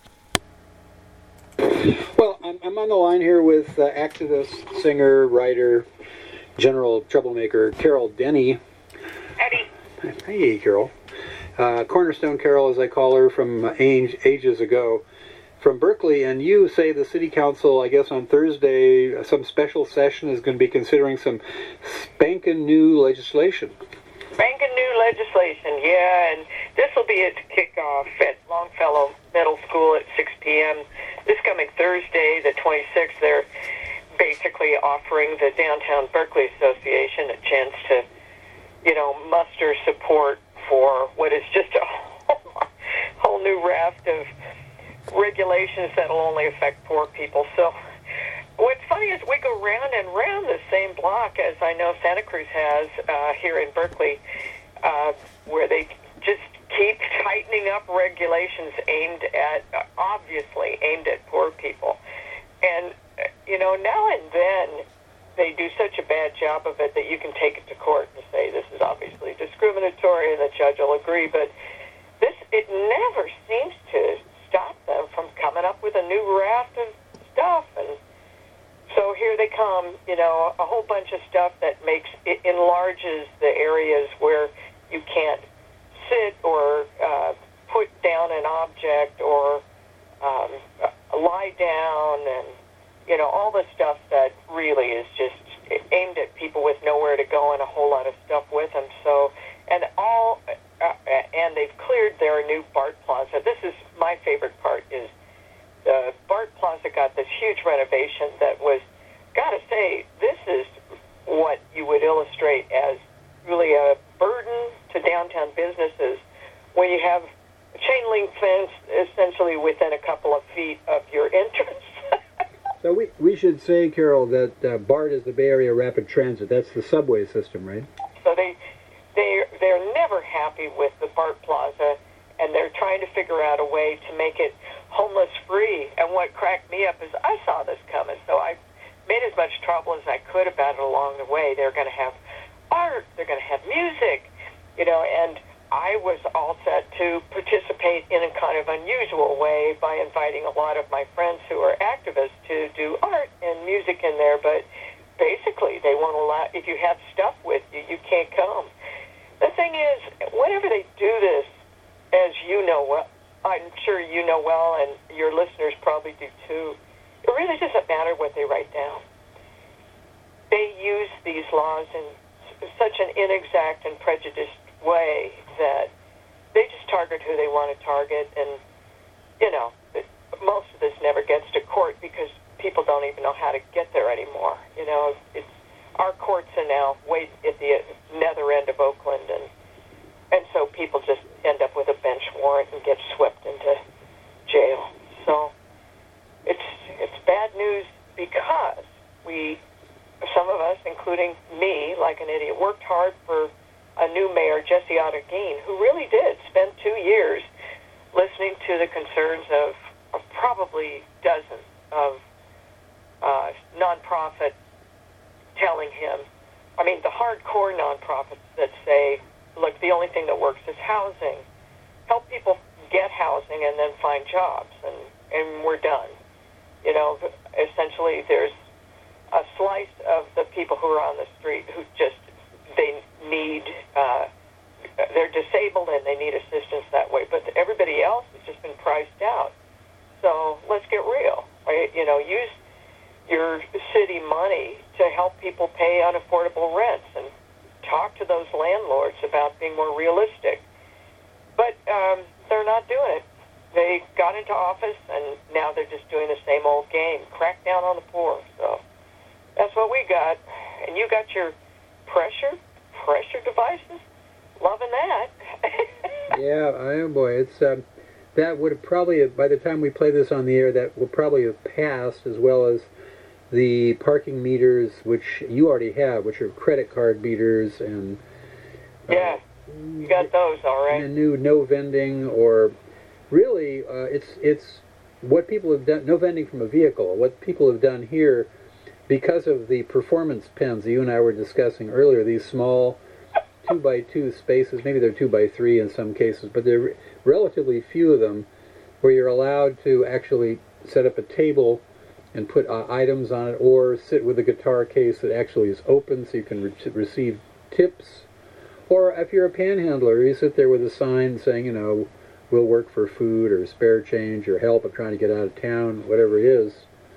Well, I'm, I'm on the line here with uh, activist, singer, writer, general troublemaker Carol Denny. Eddie. Hey, Carol. Uh, Cornerstone Carol, as I call her, from uh, age, ages ago, from Berkeley. And you say the city council, I guess on Thursday, uh, some special session is going to be considering some spankin' new legislation. Spankin' new legislation, yeah, and this will be its kickoff at Longfellow Middle School at six p.m. This coming Thursday, the twenty-sixth, they're basically offering the Downtown Berkeley Association a chance to, you know, muster support for what is just a whole, whole new raft of regulations that will only affect poor people. So what's funny is we go round and round the same block as I know Santa Cruz has uh, here in Berkeley, uh, where they just keep tightening up regulations aimed at, uh, obviously aimed at poor people. And, uh, you know, now and then they do such a bad job of it that you can take it to court and say this is obviously discriminatory, and the judge will agree. But this, it never seems to stop them from coming up with a new raft of stuff. And so here they come, you know, a whole bunch of stuff that makes, it enlarges the areas where you can't sit or uh, put down an object or um, lie down, and you know, all the stuff that really is just aimed at people with nowhere to go and a whole lot of stuff with them. So, and all, uh, and they've cleared their new BART Plaza. This is my favorite part, is the BART Plaza got this huge renovation that was, gotta say, this is what you would illustrate as really a burden to downtown businesses when you have a chain link fence essentially within a couple of feet of your entrance. So we, we should say, Carol, that uh, BART is the Bay Area Rapid Transit. That's the subway system, right? So they, they, they're never happy with the BART Plaza, and they're trying to figure out a way to make it homeless-free. And what cracked me up is I saw this coming, so I made as much trouble as I could about it along the way. They're going to have art, they're going to have music, you know, and I was all set to participate in a kind of unusual way by inviting a lot of my friends who are activists to do art and music in there, but basically they won't allow, if you have stuff with you, you can't come. The thing is, whenever they do this, as you know well, I'm sure you know well, and your listeners probably do too, it really doesn't matter what they write down. They use these laws in such an inexact and prejudiced way that they just target who they want to target, and you know, most of this never gets to court because people don't even know how to get there anymore. You know, it's our courts are now way at the nether end of Oakland, and and so people just end up with a bench warrant and get swept into jail. So it's it's bad news because we some of us, including me, like an idiot, worked hard for a new mayor, Jesse Ottagine, who really did spend two years listening to the concerns of, of probably dozens of uh, nonprofit telling him, I mean, the hardcore nonprofits that say, look, the only thing that works is housing. Help people get housing and then find jobs, and, and we're done. You know, essentially there's a slice of the people who are on the street who just, they need, uh, they're disabled and they need assistance that way, but everybody else has just been priced out. So let's get real. Right? You know, use your city money to help people pay unaffordable rents and talk to those landlords about being more realistic. But um, they're not doing it. They got into office, and now they're just doing the same old game, crack down on the poor. So that's what we got. And you got your pressure, pressure devices? Loving that. Yeah, oh boy, it's um, that would have probably, by the time we play this on the air, that will probably have passed, as well as the parking meters, which you already have, which are credit card meters, and uh, yeah, you got those, all right. And new no vending, or really, uh, it's it's what people have done. No vending from a vehicle. What people have done here, because of the performance pens that you and I were discussing earlier, these small two by two spaces, maybe they're two by three in some cases, but there are relatively few of them, where you're allowed to actually set up a table and put uh, items on it, or sit with a guitar case that actually is open so you can re receive tips. Or if you're a panhandler, you sit there with a sign saying, you know, we'll work for food or spare change or help. I'm trying to get out of town, whatever it is.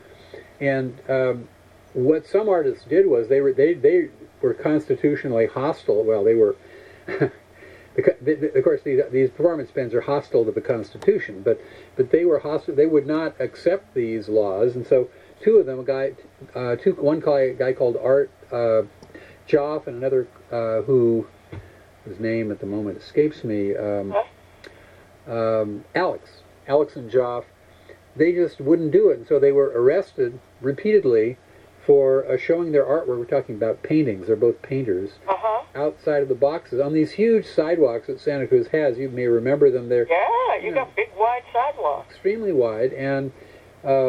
And um, what some artists did was they were they they were constitutionally hostile. Well, they were. Because, of course, these, these performance pens are hostile to the Constitution, but but they were hostile. They would not accept these laws, and so two of them, a guy, uh, two, one guy, guy called Art uh, Joff, and another uh, who, his name at the moment escapes me, um, um, Alex, Alex and Joff. They just wouldn't do it, and so they were arrested repeatedly for uh, showing their artwork. We're talking about paintings. They're both painters. Uh-huh. Outside of the boxes on these huge sidewalks that Santa Cruz has. You may remember them. They're yeah, you, you know, got big, wide sidewalks. Extremely wide, and uh,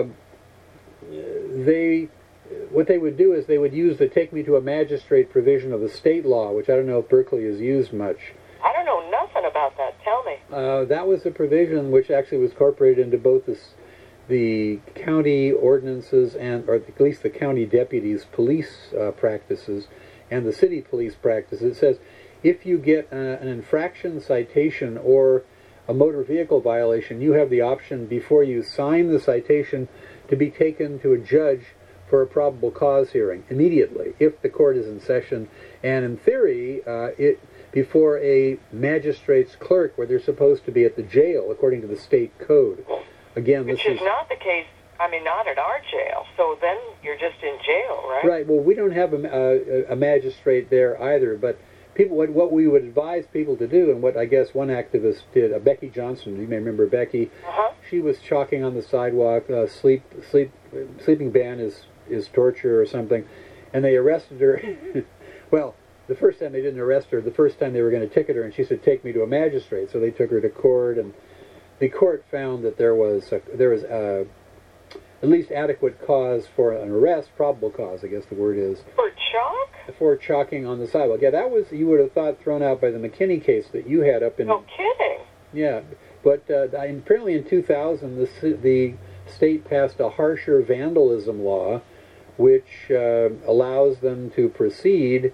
they, what they would do is they would use the "take me to a magistrate" provision of the state law, which I don't know if Berkeley has used much. I don't know nothing about that. Tell me. Uh, that was a provision which actually was incorporated into both this, the county ordinances and, or at least the county deputies' police uh, practices, and the city police practice. It says if you get uh, an infraction citation or a motor vehicle violation, you have the option before you sign the citation to be taken to a judge for a probable cause hearing immediately if the court is in session, and in theory uh, it before a magistrate's clerk, where they're supposed to be at the jail according to the state code. Again, which this is, is not the case. I mean, not at our jail. So then you're just in jail, right? Right. Well, we don't have a, a, a magistrate there either. But people, what, what we would advise people to do, and what I guess one activist did, uh, Becky Johnson. You may remember Becky. Uh-huh. She was chalking on the sidewalk. Uh, sleep, sleep, sleeping ban is is torture or something, and they arrested her. Well, the first time they didn't arrest her. The first time they were going to ticket her, and she said, "Take me to a magistrate." So they took her to court, and the court found that there was a, there was a at least adequate cause for an arrest, probable cause, I guess the word is. For chalk? For chalking on the sidewalk. Yeah, that was, you would have thought, thrown out by the McKinney case that you had up in... No kidding. Yeah, but uh, apparently in two thousand, the, the state passed a harsher vandalism law, which uh, allows them to proceed,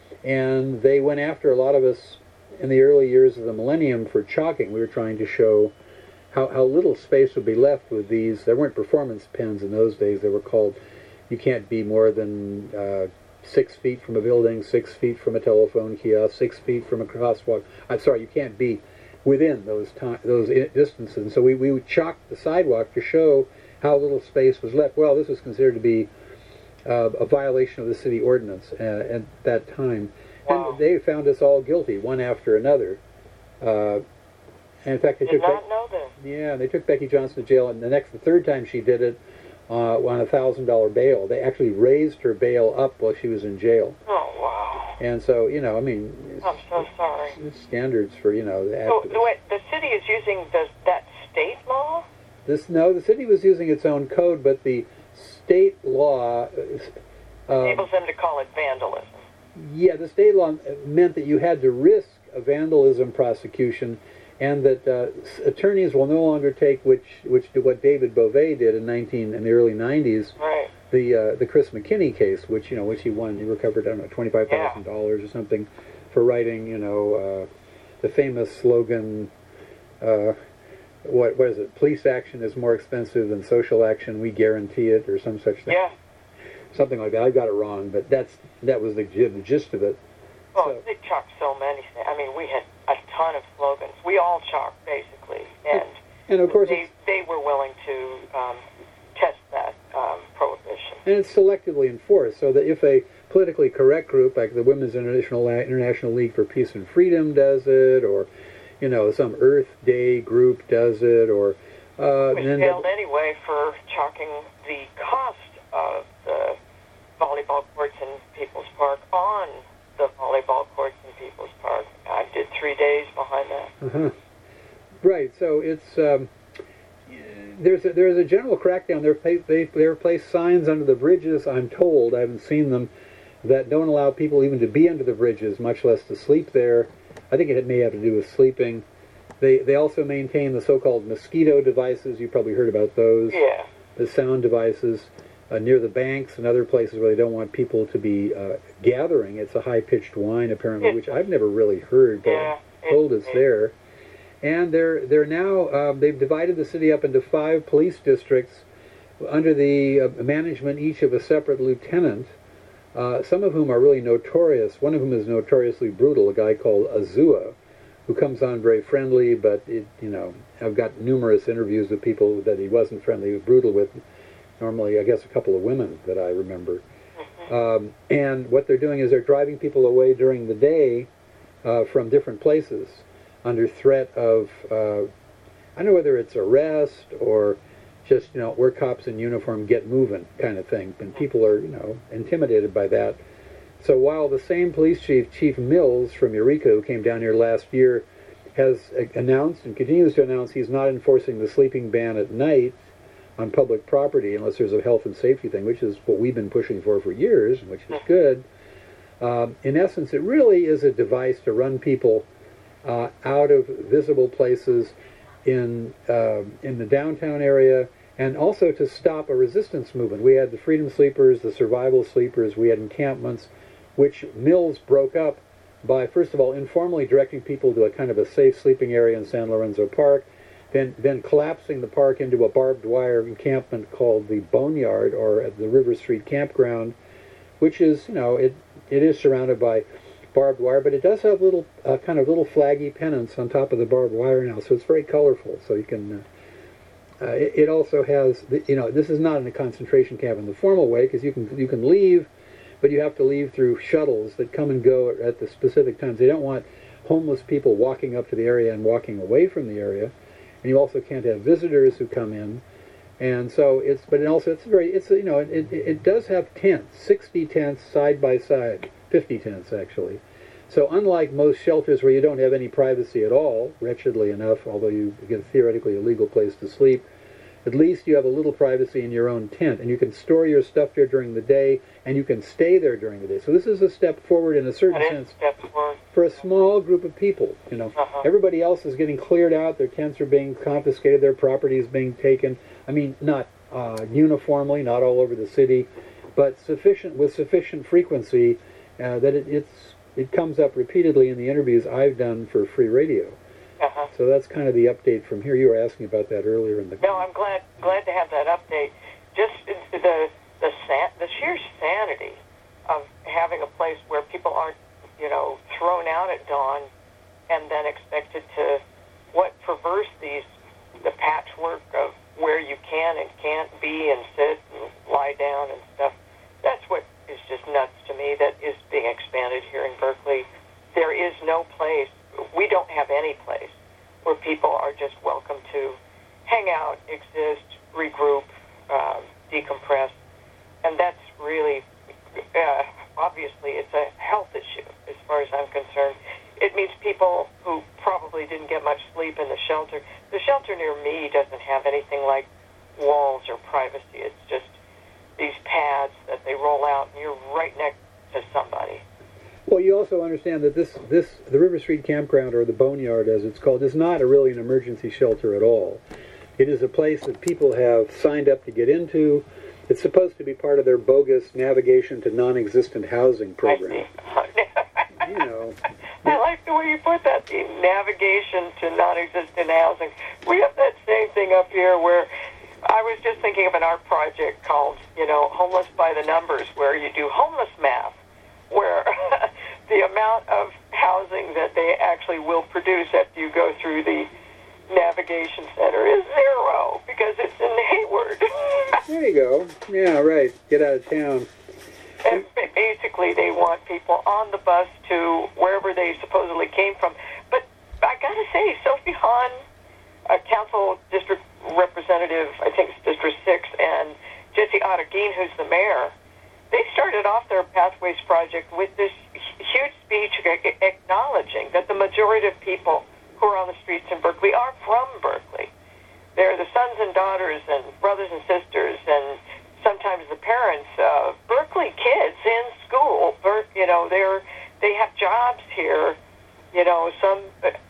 and they went after a lot of us in the early years of the millennium for chalking. We were trying to show How, how little space would be left with these. There weren't performance pens in those days. They were called, you can't be more than uh, six feet from a building, six feet from a telephone kiosk, six feet from a crosswalk. I'm sorry, you can't be within those time, those distances. And so we, we would chalk the sidewalk to show how little space was left. Well, this was considered to be uh, a violation of the city ordinance uh, at that time. Wow. And they found us all guilty, one after another. Uh, And in fact, they Did took not know this. Yeah, they took Becky Johnson to jail, and the next, the third time she did it, uh, on a thousand dollar bail. They actually raised her bail up while she was in jail. Oh, wow. And so, you know, I mean, I'm so sorry. It's standards for, you know, the So activists. the, way, the city is using the, that state law? This no, the city was using its own code, but the state law uh, Enables them to call it vandalism. Yeah, the state law meant that you had to risk a vandalism prosecution, and that uh, attorneys will no longer take which which what David Beauvais did in nineteen in the early nineties. Right. The uh, the Chris McKinney case, which you know, which he won, he recovered I don't know twenty five thousand yeah. dollars or something for writing, you know, uh, the famous slogan. Uh, what what is it? Police action is more expensive than social action. We guarantee it, or some such thing. Yeah. Something like that. I got it wrong, but that's that was the, the gist of it. Well, so, they chalked so many things. I mean, we had a ton of slogans. We all chalked, basically. And, and of course, they, they were willing to um, test that um, prohibition. And it's selectively enforced, so that if a politically correct group like the Women's International International League for Peace and Freedom does it, or you know, some Earth Day group does it, or uh, we then failed anyway for chalking the cost of the volleyball courts in People's Park on the volleyball courts in People's Park. I did three days behind that. Uh-huh. Right. So it's um, there's a, there's a general crackdown. They're they they're placed signs under the bridges. I'm told, I haven't seen them, that don't allow people even to be under the bridges, much less to sleep there. I think it may have to do with sleeping. They they also maintain the so-called mosquito devices. You probably heard about those. Yeah. The sound devices uh, near the banks and other places where they don't want people to be uh, gathering. It's a high-pitched whine, apparently, which I've never really heard, but yeah, I'm told it's there. And they're they're now um, they've divided the city up into five police districts under the uh, management each of a separate lieutenant. Uh, some of whom are really notorious. One of whom is notoriously brutal, a guy called Azua, who comes on very friendly, but, it, you know, I've got numerous interviews with people that he wasn't friendly, he was brutal with, normally, I guess, a couple of women that I remember. Um, and what they're doing is they're driving people away during the day uh, from different places under threat of, uh, I don't know whether it's arrest or just, you know, we're cops in uniform, get moving kind of thing. And people are, you know, intimidated by that. So while the same police chief, Chief Mills from Eureka, who came down here last year, has announced and continues to announce he's not enforcing the sleeping ban at night on public property unless there's a health and safety thing, which is what we've been pushing for for years, which is good. Um, in essence, it really is a device to run people uh, out of visible places in uh, in the downtown area, and also to stop a resistance movement. We had the Freedom Sleepers, the Survival Sleepers, we had encampments, which Mills broke up by, first of all, informally directing people to a kind of a safe sleeping area in San Lorenzo Park, then then collapsing the park into a barbed wire encampment called the Boneyard, or at the River Street Campground, which is, you know, it it is surrounded by barbed wire, but it does have little uh, kind of little flaggy pennants on top of the barbed wire now, so it's very colorful, so you can... Uh, Uh, it, it also has, you know, this is not in a concentration camp in the formal way, because you can you can leave, but you have to leave through shuttles that come and go at, at the specific times. They don't want homeless people walking up to the area and walking away from the area, and you also can't have visitors who come in, and so it's. But it also it's very it's you know it it, it does have tents, sixty tents side by side, fifty tents actually. So unlike most shelters where you don't have any privacy at all, wretchedly enough, although you get theoretically a legal place to sleep, at least you have a little privacy in your own tent, and you can store your stuff there during the day, and you can stay there during the day. So this is a step forward in a certain sense for a small group of people. You know, uh-huh. Everybody else is getting cleared out. Their tents are being confiscated. Their property is being taken. I mean, not uh, uniformly, not all over the city, but sufficient with sufficient frequency uh, that it, it's. It comes up repeatedly in the interviews I've done for Free Radio. Uh-huh. So that's kind of the update from here. You were asking about that earlier in the... No, I'm glad glad to have that update. Just the the san- the sheer sanity of having a place where people aren't, you know, thrown out at dawn and then expected to, what, traverse these, the patchwork of where you can and can't be and sit and lie down and stuff. That's what is just nuts to me, that is being expanded here in Berkeley. There is no place, we don't have any place where people are just welcome to hang out, exist, regroup, um, decompress. And that's really, uh, obviously, it's a health issue as far as I'm concerned. It means people who probably didn't get much sleep in the shelter. The shelter near me doesn't have anything like walls or privacy. It's just these pads that they roll out, and you're right next to somebody. Well, you also understand that this, this the River Street Campground, or the Boneyard as it's called, is not a really an emergency shelter at all. It is a place that people have signed up to get into. It's supposed to be part of their bogus navigation to non-existent housing program. You know. I like the way you put that, the navigation to non-existent housing. We have that same thing up here where I was just thinking of an art project called, you know, Homeless by the Numbers, where you do homeless math, where the amount of housing that they actually will produce after you go through the navigation center is zero because it's in Hayward. There you go. Yeah, right. Get out of town. And basically they want people on the bus to wherever they supposedly came from. But I got to say, Sophie Hahn, a council district representative, I think it's District six, and Jesse Ottagine, who's the mayor, they started off their Pathways project with this huge speech acknowledging that the majority of people who are on the streets in Berkeley are from Berkeley. They're the sons and daughters and brothers and sisters and sometimes the parents of Berkeley kids in school. You know, they're they have jobs here. You know, some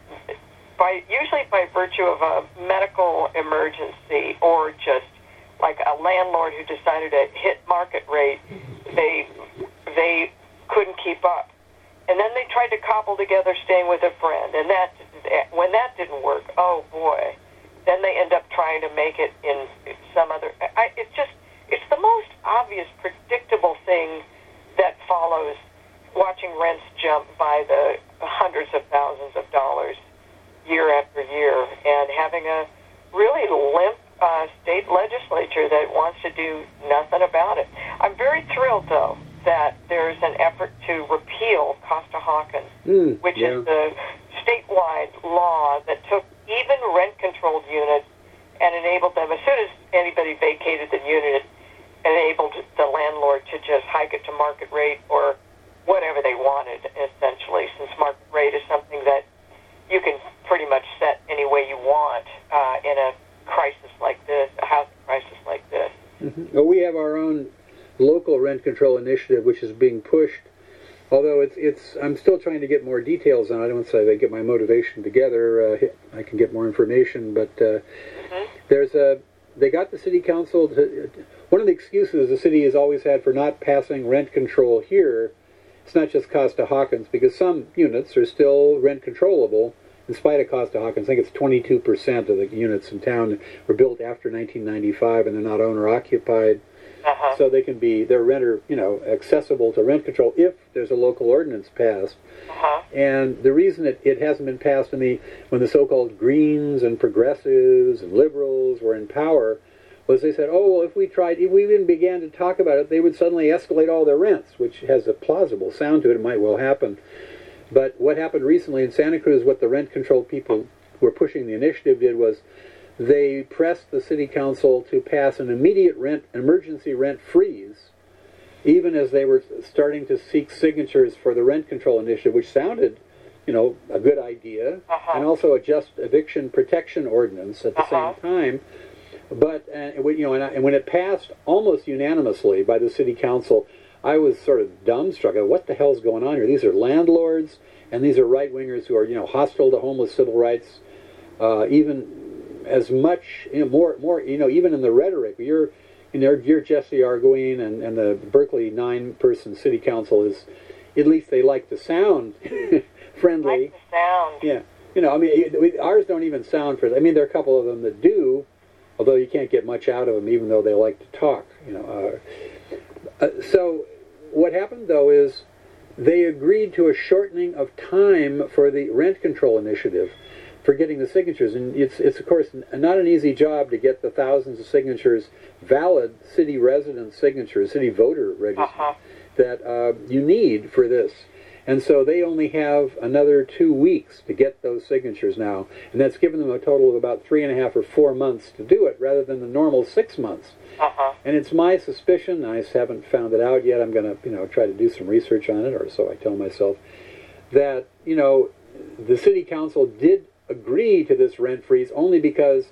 by usually by virtue of a medical emergency or just like a landlord who decided to hit market rate. They they couldn't keep up, and then they tried to cobble together staying with a friend, and that when that didn't work, oh boy, then they end up trying to make it in some other. I, it's just. It's the most obvious, predictable thing that follows watching rents jump by the hundreds of thousands of dollars year after year and having a really limp uh, state legislature that wants to do nothing about it. I'm very thrilled, though, that there's an effort to repeal Costa-Hawkins, mm, which yeah. is the statewide law that took even rent-controlled units and enabled them, as soon as anybody vacated the unit, enabled the landlord to just hike it to market rate or whatever they wanted, essentially, since market rate is something that you can pretty much set any way you want uh, in a crisis like this, a housing crisis like this. Mm-hmm. Well, we have our own local rent control initiative, which is being pushed, although it's, it's I'm still trying to get more details on it. I don't say I get my motivation together. Uh, I can get more information, but uh, mm-hmm. there's a They got the city council to, one of the excuses the city has always had for not passing rent control here, it's not just Costa-Hawkins, because some units are still rent controllable in spite of Costa-Hawkins. I think it's twenty-two percent of the units in town were built after nineteen ninety-five and they're not owner occupied. Uh-huh. So they can be, they're renter, you know, accessible to rent control if there's a local ordinance passed. Uh-huh. And the reason it, it hasn't been passed in the, when the so-called Greens and progressives and liberals were in power was they said, oh, well, if we tried, if we even began to talk about it, they would suddenly escalate all their rents, which has a plausible sound to it. It might well happen. But what happened recently in Santa Cruz, what the rent control people who were pushing the initiative did was they pressed the city council to pass an immediate rent, emergency rent freeze, even as they were starting to seek signatures for the rent control initiative, which sounded, you know, a good idea, uh-huh. and also a just eviction protection ordinance at the uh-huh. same time. But uh, you know, and, I, and when it passed almost unanimously by the city council, I was sort of dumbstruck. What the hell's going on here? These are landlords, and these are right-wingers who are, you know, hostile to homeless civil rights, uh, even as much, you know, more, more, you know, even in the rhetoric. You're, you know, you're Jesse Arguin, and, and the Berkeley nine-person city council is, at least they like to sound friendly. Like the sound. Yeah, you know, I mean, we, ours don't even sound for. I mean, there are a couple of them that do, although you can't get much out of them, even though they like to talk. You know, uh, uh, so what happened though is they agreed to a shortening of time for the rent control initiative, for getting the signatures, and it's it's of course not an easy job to get the thousands of signatures, valid city resident signatures, city voter registers uh-huh. that uh, you need for this. And so they only have another two weeks to get those signatures now. And that's given them a total of about three and a half or four months to do it, rather than the normal six months. Uh-huh. And it's my suspicion, I haven't found it out yet, I'm going to, you know, try to do some research on it, or so I tell myself, that, you know, the city council did agree to this rent freeze only because,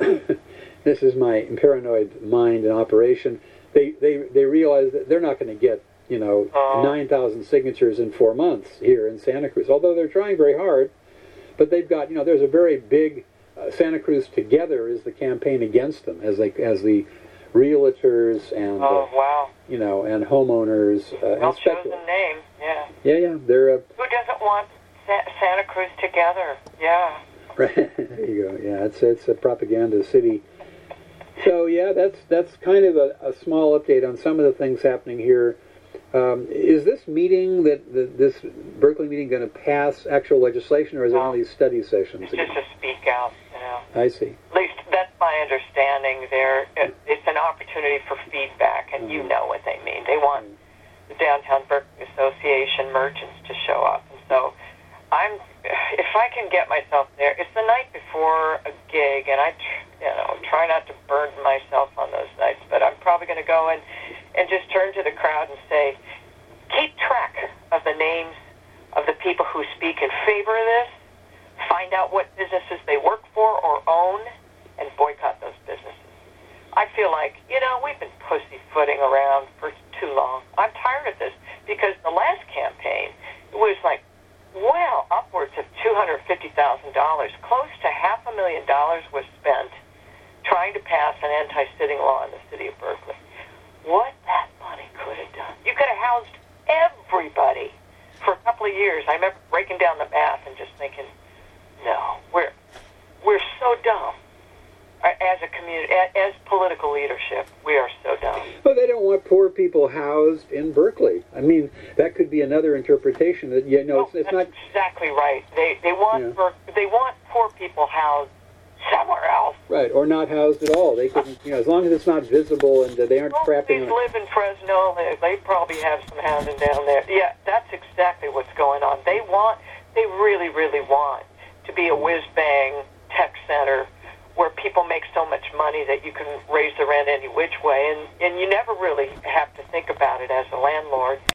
this is my paranoid mind in operation, they, they, they realize that they're not going to get, you know, uh-huh. nine thousand signatures in four months here in Santa Cruz, although they're trying very hard. But they've got, you know, there's a very big, uh, Santa Cruz Together is the campaign against them, as they, as the realtors and, oh, uh, wow. you know, and homeowners. Uh, Well and speculators. chosen name, yeah. Yeah, yeah, they're... Uh, Who doesn't want Sa- Santa Cruz Together? Yeah. Right, there you go. Yeah, it's it's a propaganda city. So yeah, that's that's kind of a, a small update on some of the things happening here. Um, is this meeting that the, this Berkeley meeting going to pass actual legislation, or is it No. one of these study sessions? It's just a speak out, you know. I see. At least that's my understanding there. It, it's an opportunity for feedback, and you know what they mean. They want the Downtown Berkeley Association merchants to show up. And so I'm, if I can get myself there, it's the night before a gig, and I, you know, try not to burden myself on those nights, but I'm probably going to go in and just turn to the crowd and say, keep track of the names of the people who speak in favor of this, find out what businesses they work for or own, and boycott those businesses. I feel like, you know, we've been pussyfooting around for too long. I'm tired of this, because the last campaign, it was like, well, upwards of two hundred fifty thousand dollars, close to half a million dollars was spent trying to pass an anti-sitting law in the city of Berkeley. What that money could have done. You could have housed everybody for a couple of years. I remember breaking down the math and just thinking, no, we're we're so dumb. As a community, as political leadership, we are so dumb. Well, they don't want poor people housed in Berkeley. I mean, that could be another interpretation. That you know, Oh, it's, it's that's not exactly right. They they want Yeah. for, they want poor people housed somewhere else. right, or not housed at all. They could, you know, as long as it's not visible and that they aren't Well, trapping. they live in Fresno. They, they probably have some housing down there. Yeah, that's exactly what's going on. They want, they really, really want to be a whiz-bang tech center where people make so much money that you can raise the rent any which way, and, and you never really have to think about it as a landlord.